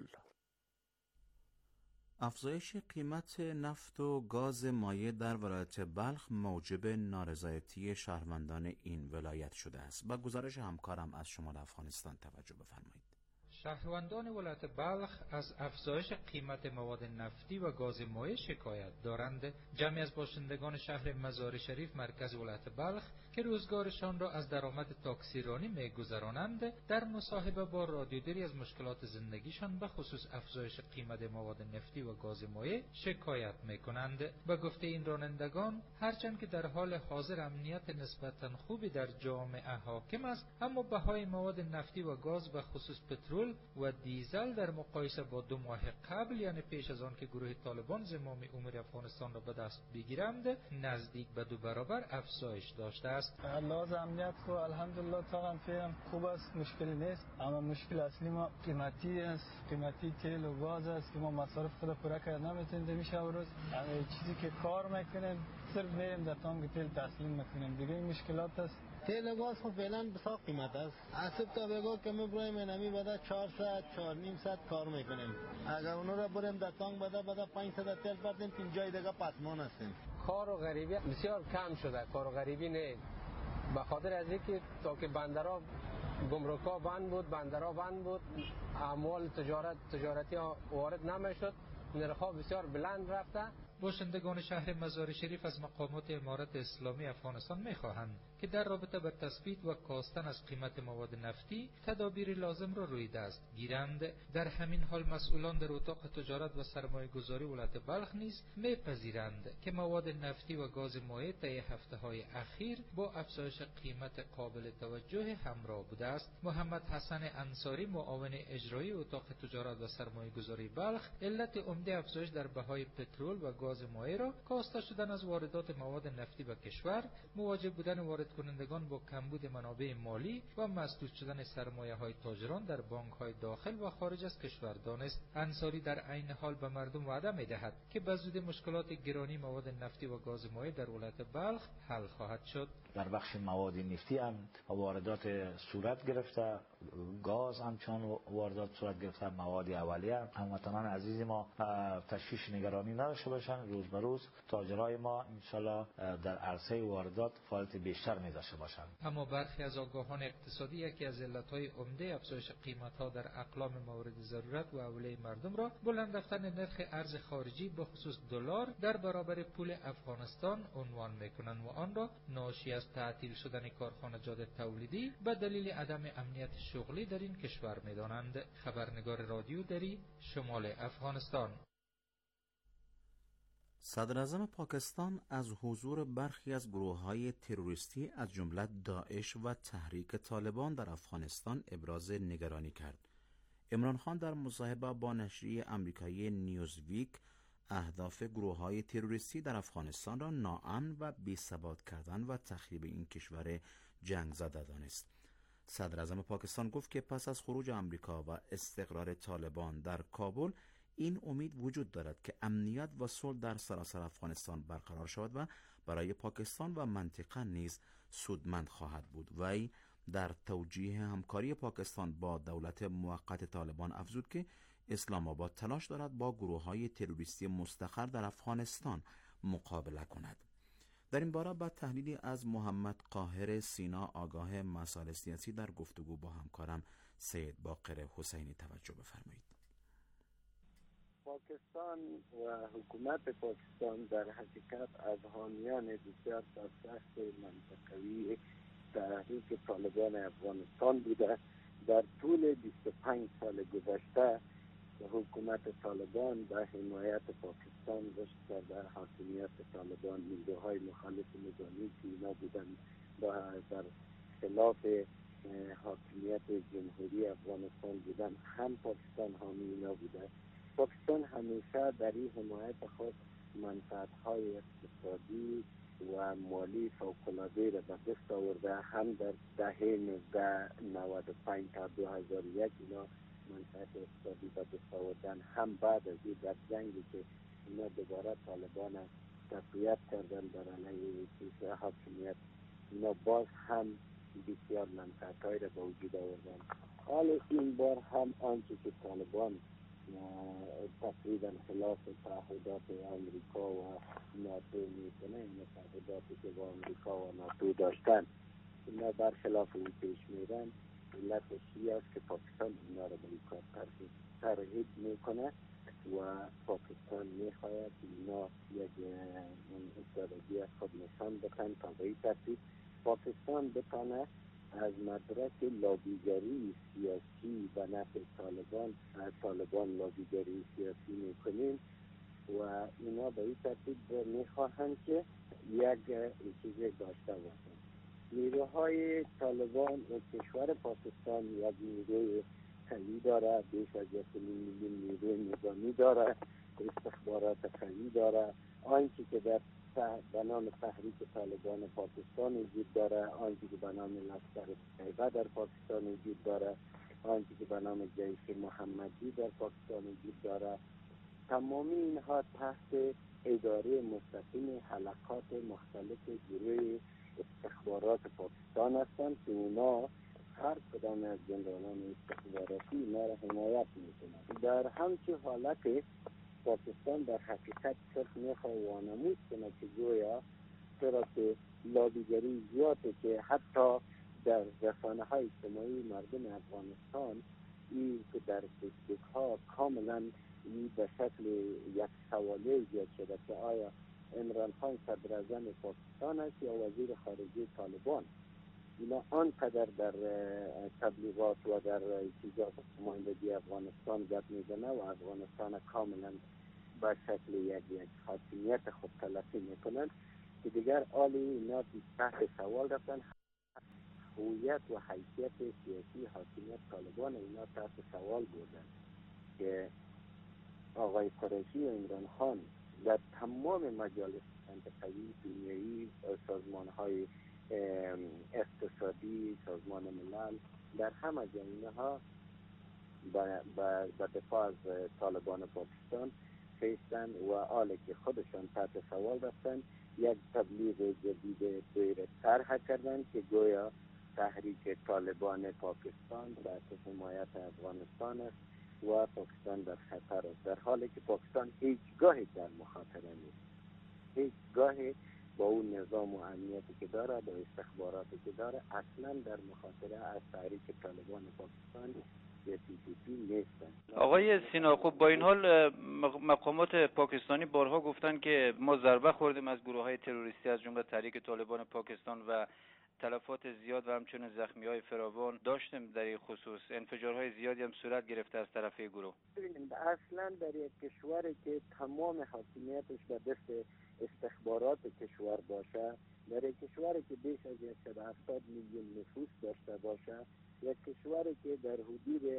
افزایش قیمت نفت و گاز مایع در ولایت بلخ موجب نارضایتی شهروندان این ولایت شده است. با گزارش همکارم از شمال افغانستان توجه بفرمایید. شهروندان ولایت بلخ از افزایش قیمت مواد نفتی و گاز مایع شکایت دارند. جمعی از باشندگان شهر مزار شریف مرکز ولایت بلخ که روزگارشان را از درآمد تاکسیرانی می‌گذرانند در مصاحبه با رادیودری از مشکلات زندگیشان به خصوص افزایش قیمت مواد نفتی و گاز مایع شکایت می‌کنند. به گفته این رانندگان هرچند که در حال حاضر امنیت نسبتاً خوبی در جامعه حاکم است، اما بهای مواد نفتی و گاز به خصوص پترول و دیزل در مقایسه با دو ماه قبل، یعنی پیش از آن که گروه طالبان زمام امور افغانستان را به دست بگیرند، نزدیک به دو برابر افزایش داشته است. لحاظ امنیت خو الحمدلله تا فعلا خوب است، مشکلی نیست، اما مشکل اصلی ما قیمتی است، قیمتی تیل و گاز است که ما مصارف خود پوره کرد نمیتونیم میشه روز. همه چیزی که کار میکنیم صرف میریم در تانک تیل تسلیم میکنیم، دیگه این مشکلات است. تیل و گاز خب فعلا بسیار قیمت است. اصلا تا بگو که ما برایم نمی بده چهار ساعت چهار نیم ساعت کار میکنیم. اگر اونو را بریم در تانک بده بده پنج ساعت تیل بردیم تین جای دیگه پسمان هستیم. کار و غریبی بسیار کم شده، کار و غریبی نه. به خاطر از اینکه تا که بندرها گمرک‌ها بند بود، بندرها بند بود، اموال تجارت تجارتی وارد نمیشد، نرخ‌ها بسیار بلند رفته. باشندگان شهر مزار شریف از مقامات امارت اسلامی افغانستان می‌خواهند که در رابطه با تثبیت و کاستن از قیمت مواد نفتی تدابیر لازم را روی دست گیرند. در همین حال مسئولان در اتاق تجارت و سرمایه‌گذاری ولایت بلخ نیز می‌پذیرند که مواد نفتی و گاز مایع طی هفته‌های اخیر با افزایش قیمت قابل توجه همراه بوده است. محمد حسن انصاری معاون اجرایی اتاق تجارت و سرمایه‌گذاری بلخ علت عمده افزایش در بهای پترول و گاز مایع را کاسته شدن از واردات مواد نفتی به کشور، مواجه بودن واردات وارد کنندگان با کمبود منابع مالی و مسدود شدن سرمایه های تاجران در بانک های داخل و خارج از کشور دانست. انصاری در عین حال به مردم وعده می‌دهد که به زودی مشکلات گرانی مواد نفتی و گاز مایع در ولایت بلخ حل خواهد شد. در بخش مواد نفتی هم واردات صورت گرفته، گاز همچنان واردات صورت گرفته، مواد اولیه. هموطنان عزیز ما تشویش نگرانی نداشته باشند. روز به روز تاجرای ما انشالله در عرصه واردات فعالیت بیشتر می داشته باشند. اما برخی از آگاهان اقتصادی یکی از علتهای عمده افزایش قیمت‌ها در اقلام مورد ضرورت و اولیه مردم را بلند رفتن نرخ ارز خارجی به خصوص دلار در برابر پول افغانستان عنوان می‌کنند و آن را ناشی از تعطیل شدن کارخانجات تولیدی به دلیل عدم امنیت شغلی در این کشور می‌دانند. خبرنگار رادیو دری، شمال افغانستان. صدر اعظم پاکستان از حضور برخی از گروه‌های تروریستی از جمله داعش و تحریک طالبان در افغانستان ابراز نگرانی کرد. عمران خان در مصاحبه با نشریه آمریکایی نیوزویک اهداف گروه‌های تروریستی در افغانستان را ناامن و بی‌ثبات کردن و تخریب این کشور جنگ زده دانست. صدر اعظم پاکستان گفت که پس از خروج آمریکا و استقرار طالبان در کابل این امید وجود دارد که امنیت و صلح در سراسر افغانستان برقرار شود و برای پاکستان و منطقه نیز سودمند خواهد بود. وی در توجیه همکاری پاکستان با دولت موقت طالبان افزود که اسلام آباد تلاش دارد با گروه‌های تروریستی مستقر در افغانستان مقابله کند. در این باره با تحلیلی از محمد قاهر سینا آگاه مسائل سیاسی در گفتگو با همکارم سید باقر حسینی توجه بفرمایید. پاکستان و حکومت پاکستان در حقیقت از حامیان بسیار سرسخت منطقوی تحریک طالبان افغانستان بوده. در طول بیست و پنج سال گذشته حکومت طالبان به حمایت پاکستان رشد کرده. حاکمیت طالبان نیروهای مخالف نظامی که اینا بودن و در خلاف حاکمیت جمهوری افغانستان بودن، هم پاکستان حامی اینا بوده. پاکستان همیشه در این حمایت خود منفعت‌های اقتصادی و مالی فوق‌العاده را به دست آورده. هم در دهه نود و پنج تا دو هزار و یک اینا منفعت اقتصادی به دست آوردن، هم بعد از این در جنگی که اینا دوباره طالبان تقویت کردن در علیه چیز حاکمیت، اینا باز هم بسیار منفعت‌های را به وجود آوردن. حال این بار هم آنچه که طالبان تقریبا خلاف تعهدات آمریکا و ناتو میکنه، این تعهداتی که با آمریکا و ناتو داشتن اینا برخلاف اون پیش میرن. علتش این است که پاکستان اینا را به این کار ترغیب میکنه و پاکستان میخواهد اینا یک استراتژی از خود نشان بدن تا به این ترتیب پاکستان بتانه از مدرک لابیگری سیاسی به نفع طالبان از طالبان لابیگری سیاسی میکنیم و اینا به این ترتیب میخواهند که یک چیزی داشته باشند. نیروهای طالبان و کشور پاکستان یک نیروی قوی داره، بیش از یک میلیون نیروی نظامی داره، استخبارات قوی داره. آنچه که در به نام تحریک طالبان پاکستان وجود داره، آنچه که به نام لشکر طیبه در پاکستان وجود داره، آنچه که به نام جیش محمدی در پاکستان وجود داره، تمامی اینها تحت اداره مستقیم حلقات مختلف گروه استخبارات پاکستان هستند که اونا هر کدام از جنرالان استخباراتی اینا را حمایت میکنند. در همچین حالت پاکستان در حقیقت صرف میخواه وانمود کنه که گویا چرا که لابیگری زیاده که حتی در رسانه های اجتماعی مردم افغانستان این که در فیسبوک ها کاملا این به شکل یک سواله ایجاد شده که آیا عمران خان صدر اعظم پاکستان است یا وزیر خارجه طالبان. اینا آنقدر در تبلیغات و در چیزا نمایندگی افغانستان گپ میزنه و افغانستان کاملا به شکل یک یک حاکمیت خود تلقی میکنند که دیگر آلی اینا تحت سوال رفتن. هویت و حیثیت سیاسی حاکمیت طالبان اینا تحت سوال بردن که آقای قریشی و عمران خان در تمام مجالس منطقوی دنیایی سازمان های اقتصادی، سازمان ملل در همه زمینه ها به دفاع از طالبان پاکستان خیستن و حالی که خودشان تحت سوال رفتن یک تبلیغ جدید غیر طرح کردن که گویا تحریک طالبان پاکستان تحت حمایت افغانستان است و پاکستان در خطر است، در حالی که پاکستان هیچگاهی در مخاطره نیست، هیچگاهی با اون نظام و امنیتی که داره، با استخباراتی که داره، اصلا در مخاطره از تحریک طالبان پاکستان یا تی تی پی نیستن. آقای سینا، خب با این حال مقامات پاکستانی بارها گفتن که ما ضربه خوردیم از گروه های تروریستی از جمله تحریک طالبان پاکستان و تلفات زیاد و همچنین زخمی های فراوان داشتیم در این خصوص. انفجارهای زیادی هم صورت گرفته از طرف گروه. اصلا در یک کشوری که تمام حاکمیتش به دست استخبارات کشور باشه، در یک کشوری که بیش از صد و هفتاد میلیون نفوس داشته باشه، یک کشوری که در حدود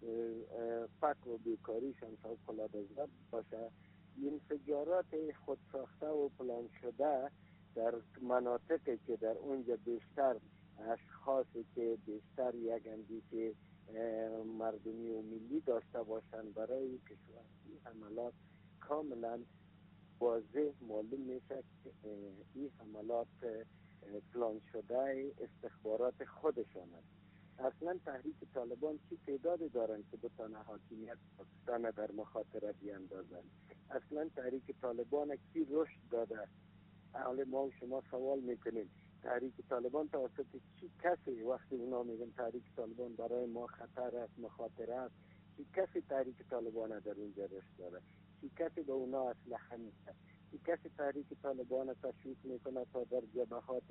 فقر و بیکاریشان فوق‌العاده زیاد باشه، انفجارات خودساخته و پلان شده در مناطقی که در اونجا بیشتر اشخاصی که بیشتر یک اندیشه مردمی و ملی داشته باشند برای کشور، این حملات کاملا واضح معلوم میشه که این حملات پلان شده استخبارات خودشان است. اصلا تحریک طالبان چی تعدادی دارن که بتانه حاکمیت پاکستان در مخاطره بیاندازن؟ اصلا تحریک طالبان کی رشد داده؟ حالا ما شما سوال میکنیم تحریک طالبان توسط چی کسی، وقتی اونا میگن تحریک طالبان برای ما خطر است، مخاطره است، چی کسی تحریک طالبان در اینجا رشد داره؟ چی کسی به اونا اسلحه میده؟ چی کسی تحریک طالبان تشویق میکنه تا در جبهات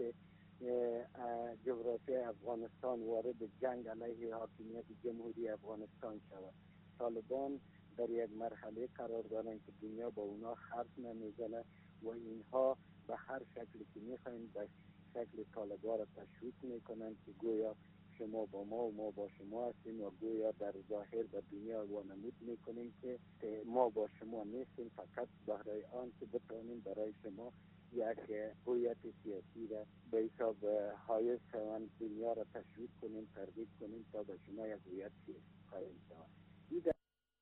جغرافی افغانستان وارد جنگ علیه حاکمیت جمهوری افغانستان شود؟ طالبان در یک مرحله قرار دارن که دنیا با اونا حرف نمیزنه و اینها به هر شکلی که میخواین به شکل طالبان را تشویق میکنن که گویا شما با ما و ما با شما هستیم و گویا در ظاهر به دنیا وانمود میکنیم که ما با شما نیستیم، فقط برای آن که بتوانیم برای شما یک هویت سیاسی را به حساب حایز شوند دنیا را تشویق کنیم، ترغیب کنیم تا به شما یک هویت سیاسی قائل شوند.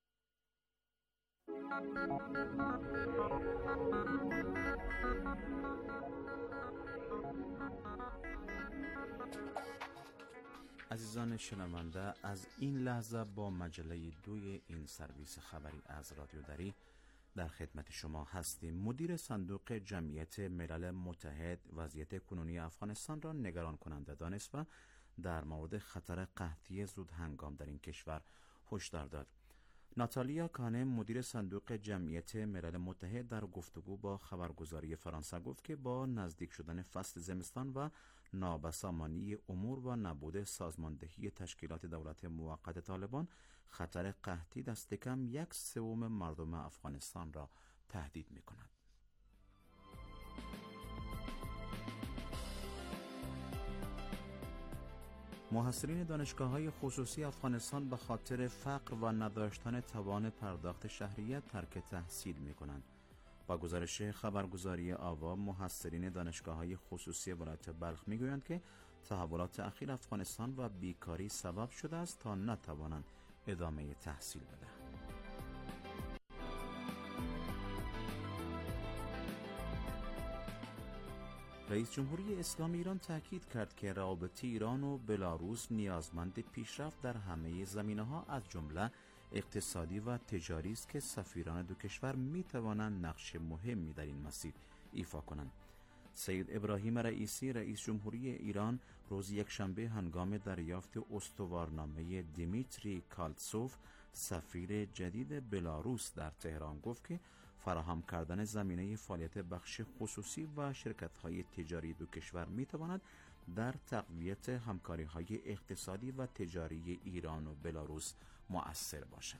عزیزان شنونده، از این لحظه با مجله دوی این سرویس خبری از رادیو دری در خدمت شما هستیم. مدیر صندوق جمعیت ملل متحد وضعیت کنونی افغانستان را نگران کننده دانست و در مورد خطر قحطی زود هنگام در این کشور هشدار داد. ناتالیا کانه مدیر صندوق جمعیت ملل متحد در گفتگو با خبرگزاری فرانسه گفت که با نزدیک شدن فصل زمستان و نابسامانی امور و نبود سازماندهی تشکیلات دولت موقت طالبان، خطر قحطی دست کم یک سوم مردم افغانستان را تهدید می کند. محصلین دانشگاه‌های خصوصی افغانستان به خاطر فقر و نداشتن توان پرداخت شهریه ترک تحصیل می‌کنند. با گزارش خبرگزاری آوا، محصلین دانشگاه‌های خصوصی ولایت بلخ می‌گویند که تحولات اخیر افغانستان و بیکاری سبب شده است تا نتوانند ادامه تحصیل بدهند. رئیس جمهوری اسلامی ایران تاکید کرد که روابط ایران و بلاروس نیازمند پیشرفت در همه زمینه‌ها از جمله اقتصادی و تجاری است که سفیران دو کشور می‌توانند نقش مهمی در این مسیر ایفا کنند. سید ابراهیم رئیسی رئیس جمهوری ایران روز یکشنبه هنگام دریافت استوارنامه دیمیتری کالتسوف سفیر جدید بلاروس در تهران گفت که فراهم کردن زمینه فعالیت بخش خصوصی و شرکت‌های تجاری دو کشور می‌تواند در تقویت همکاری‌های اقتصادی و تجاری ایران و بلاروس مؤثر باشد.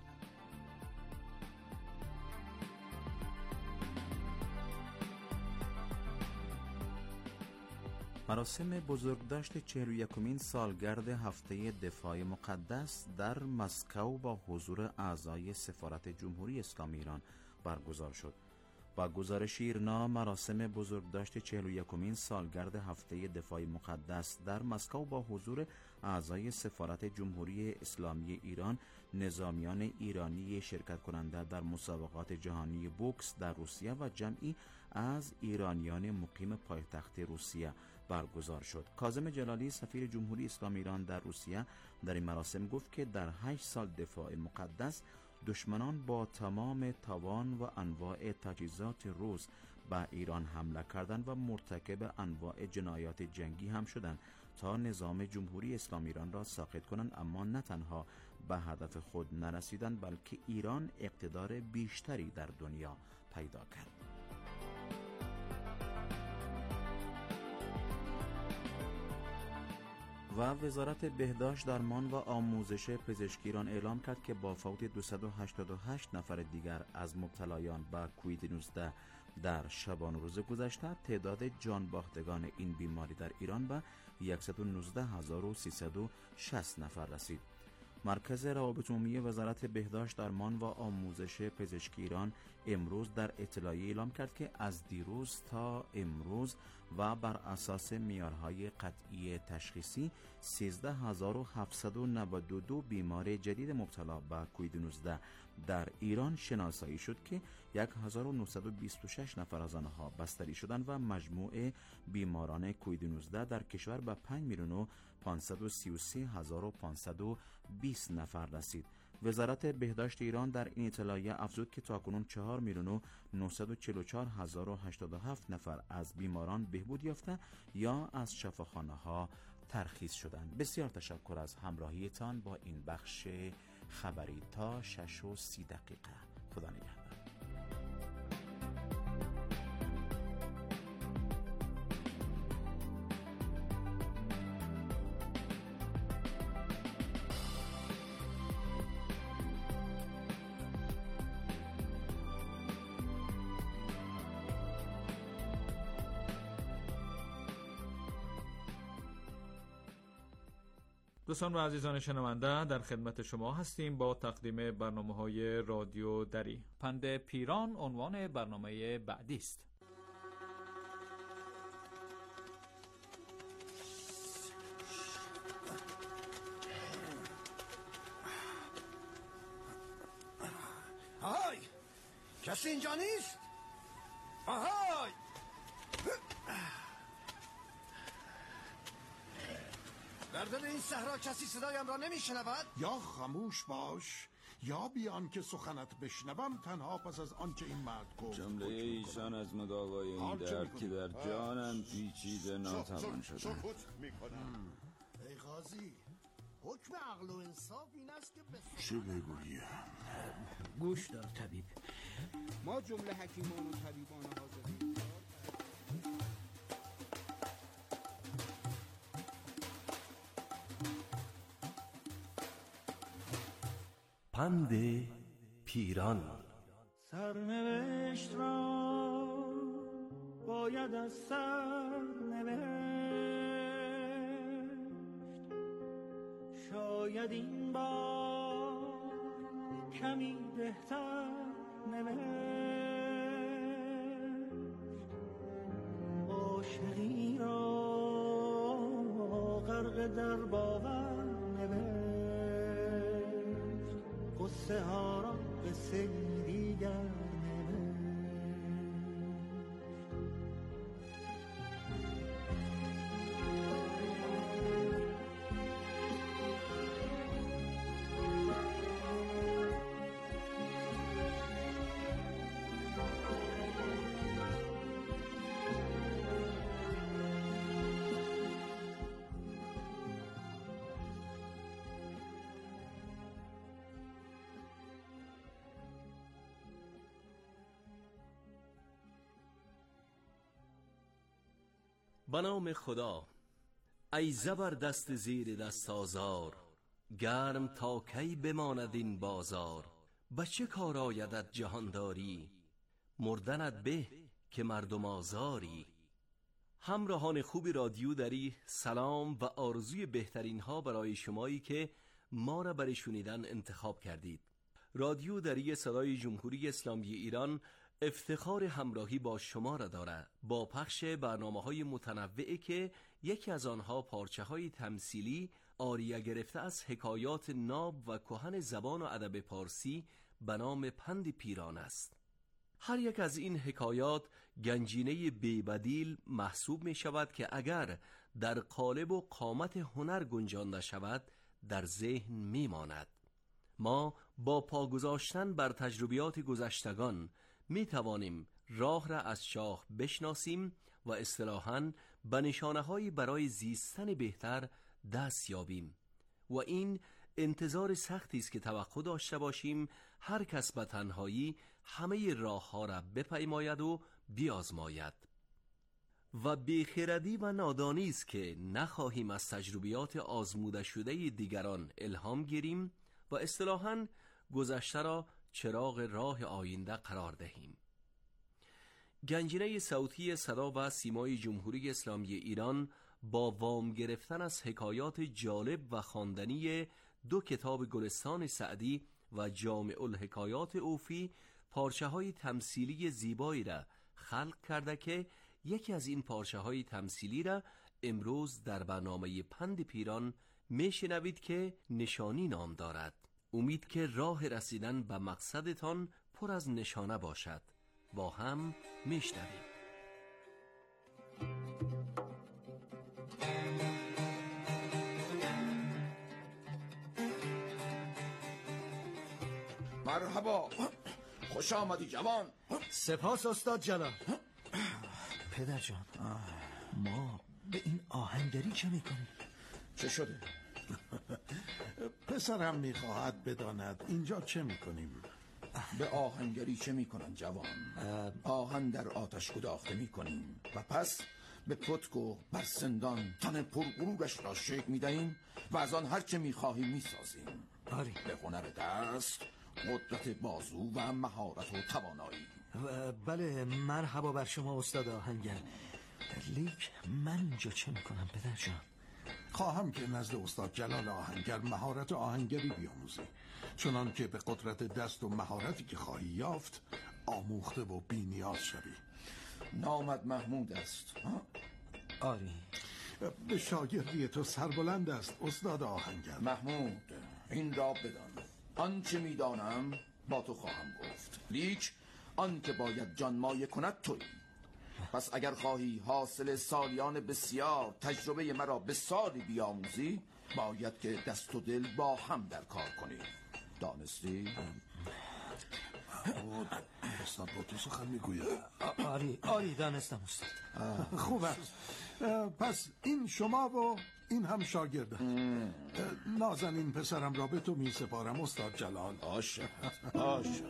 مراسم بزرگداشت چهل و یکمین سالگرد هفته دفاع مقدس در مسکو با حضور اعضای سفارت جمهوری اسلامی ایران برگزار شد. با گزارش ایرنا، مراسم بزرگداشت چهل و یکمین سالگرد هفته دفاع مقدس در مسکو با حضور اعضای سفارت جمهوری اسلامی ایران، نظامیان ایرانی شرکت کننده در مسابقات جهانی بوکس در روسیه و جمعی از ایرانیان مقیم پایتخت روسیه برگزار شد. کاظم جلالی سفیر جمهوری اسلامی ایران در روسیه در این مراسم گفت که در هشت سال دفاع مقدس دشمنان با تمام توان و انواع تجهیزات روس به ایران حمله کردند و مرتکب انواع جنایات جنگی هم شدند تا نظام جمهوری اسلامی ایران را ساقط کنند، اما نه تنها به هدف خود نرسیدند بلکه ایران اقتدار بیشتری در دنیا پیدا کرد. و وزارت بهداشت، درمان و آموزش پزشکی ایران اعلام کرد که با فوت دویست و هشتاد و هشت نفر دیگر از مبتلایان به کووید نوزده در شبانه روز گذشته، تعداد جان باختگان این بیماری در ایران به صد و نوزده هزار و سیصد و شصت نفر رسید. مرکز روابط عمومی وزارت بهداشت، درمان و آموزش پزشکی ایران امروز در اطلاعیه اعلام کرد که از دیروز تا امروز و بر اساس معیارهای قطعی تشخیصی سیزده هزار و هفتصد و نود و دو بیمار جدید مبتلا به کووید نوزده در ایران شناسایی شد که هزار و نهصد و بیست و شش نفر از آنها بستری شدند و مجموع بیماران کووید نوزده در کشور به پنج میلیون و پانصد و سی و سه هزار و پانصد و بیست نفر رسید. وزارت بهداشت ایران در این اطلاعیه افزود که تاکنون چهار میلیون و نهصد و چهل و چهار هزار و هشتاد و هفت نفر از بیماران بهبود یافته یا از شفاخانه ها ترخیص شدند. بسیار تشکر از همراهیتان با این بخش خبری. تا شش و سی دقیقه. خدا نگهدار. دوستان و عزیزان شنونده، در خدمت شما هستیم با تقدیم برنامه‌های رادیو دری. پند پیران عنوان برنامه بعدی است. آهای، کسی اینجا نیست؟ آهای، در دل این صحرا کسی صدایم را نمیشنود؟ یا خاموش باش یا بیان که سخنت بشنوم، تنها پس از آنچه این مرد گفت. جمله ایشان از مداوای این درد که در جانم پیچیده ناتوان شده. سکوت میکنم. ای قاضی، حکم عقل و انصاف این است که چه بگویم؟ گوش دار طبیب، ما جمله حکیمان و طبیبان حاضرین پند پیران. سرنوشت را باید از سر نوشت، شاید این بار کمی بهتر نوشت. عاشقی را غرق در باور نوشت، قصه ها را قصه دیگر به نام خدا. ای زبردست زیر دست آزار، گرم تا کی بماند این بازار. به چه کار آیدت جهانداری، مردنت به که مردم آزاری. همراهان خوب رادیو دری، سلام و آرزوی بهترین ها برای شمایی که ما را برای شنیدن انتخاب کردید. رادیو دری صدای جمهوری اسلامی ایران افتخار همراهی با شما را داره با پخش برنامه‌های متنوعی که یکی از آنها پارچه‌های تمثیلی آریه گرفته از حکایات ناب و کهن زبان و ادب پارسی به نام پند پیران است. هر یک از این حکایات گنجینه بی‌بدیل محسوب می شود که اگر در قالب و قامت هنر گنجانده شود در ذهن می ماند. ما با پا گذاشتن بر تجربیات گذشتگان می توانیم راه را از شاه بشناسیم و اصطلاحاً به نشانه‌هایی برای زیستن بهتر دست یابیم و این انتظار سختی است که توقع داشته باشیم هر کس به تنهایی همه راه‌ها را بپیماید و بیازماید و بیخردی و نادانی است که نخواهیم از تجربیات آزموده شده دیگران الهام گیریم و اصطلاحاً گذشته را چراغ راه آینده قرار دهیم. گنجینه صوتی صدا و سیمای جمهوری اسلامی ایران با وام گرفتن از حکایات جالب و خواندنی دو کتاب گلستان سعدی و جامع الحکایات اوفی پارچه های تمثیلی زیبایی را خلق کرده که یکی از این پارچه های تمثیلی را امروز در برنامه پند پیران میشنوید که نشانی نام دارد. امید که راه رسیدن به مقصدتان پر از نشانه باشد. با هم میشنویم. مرحبا، خوش آمدی جوان. سپاس استاد جلال. پدر جان، ما به این آهنگری چه میکنیم؟ چه شده؟ پسرم میخواهد بداند اینجا چه میکنیم. به آهنگری چه میکنن جوان؟ آهن در آتش گداخته میکنیم و پس به پتک و برسندان تن پرغرورش را شکل میدهیم و از آن هر چه میخواهیم میسازیم. آری. به هنر دست، قدرت بازو و مهارت و توانایی. بله، مرحبا بر شما استاد آهنگر. لیک من اینجا چه میکنم پدر جان؟ خواهم که نزد استاد جلال آهنگر مهارت آهنگری بیاموزی، چنان که به قدرت دست و مهارتی که خواهی یافت آموخته و بی نیاز شوی. نامت محمود است. آری. به شاگردی تو سربلند است استاد آهنگر. محمود، این را بدان، آنچه میدانم با تو خواهم گفت، لیک آن که باید جان مایه کند تویی. پس اگر خواهی حاصل سالیان بسیار تجربه مرا به سالی بیاموزی، باید که دست و دل با هم در کار کنی. دانستی؟ استاد با تو سخن میگوید. آری آری دانستم استاد. خوب است. پس این شما و این هم شاگرده. نازنین پسرم را به تو می سپارم استاد جلال. آشه آشه.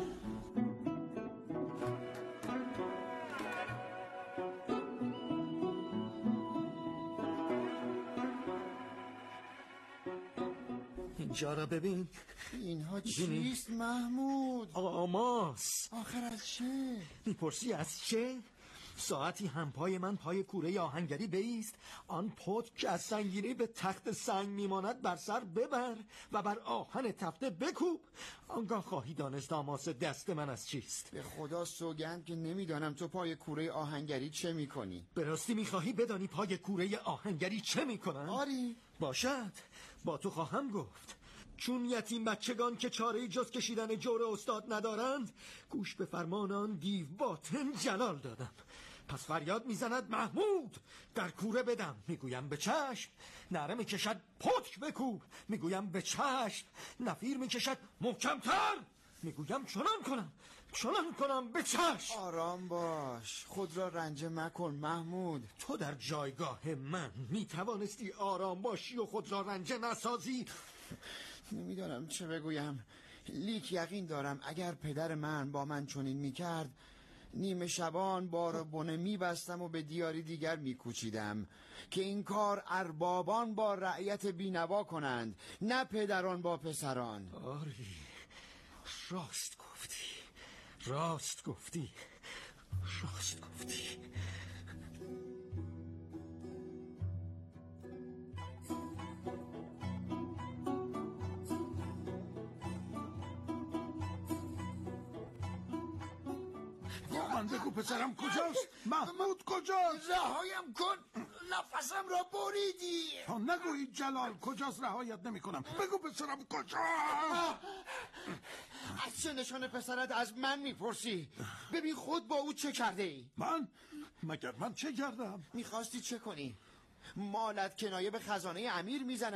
اینجا را ببین. اینها چیست محمود؟ آماس. آخر از چه؟ میپرسی از چه؟ ساعتی همپای من پای کوره آهنگری بیست، آن پتک که از سنگینی به تخت سنگ میماند بر سر ببر و بر آهن تفته بکوب. آنگاه خواهی دانست آماس دست من از چیست. به خدا سوگند که نمیدانم تو پای کوره آهنگری چه میکنی. به راستی میخواهی بدانی پای کوره آهنگری چه میکنن؟ آری. باشد، با تو خواهم گفت. چون یتیم بچگان که چاره جز کشیدن جور استاد ندارند، گوش به فرمان آن دیو باطن جلال دادم. پس فریاد میزند محمود در کوره بدم، میگویم به چشم. نره میکشد پتک بکوب، میگویم به چشم. نفیر میکشد محکمتر، میگویم چنان کنم چنان کنم به چشم. آرام باش، خود را رنجه مکن محمود. تو در جایگاه من میتوانستی آرام باشی و خود را رنجه نسازی؟ نمیدانم چه بگویم، لیک یقین دارم اگر پدر من با من چنین میکرد، نیمه شبان بار بنه میبستم و به دیاری دیگر میکوچیدم که این کار اربابان با رعیت بینوا کنند، نه پدران با پسران. آری، راست گفتی راست گفتی راست گفتی واقعا بگو پسرم کجاست؟ محمود کجاست؟ رهایم کن، نفسم را بریدی. تا نگویی جلال کجاست رهایت نمی کنم. بگو پسرم کجاست؟ از چه نشان پسرت از من میپرسی؟ ببین خود با او چه کرده ای؟ من؟ مگر من چه کردم؟ میخواستی چه کنی؟ مالت کنایه به خزانه امیر میزنه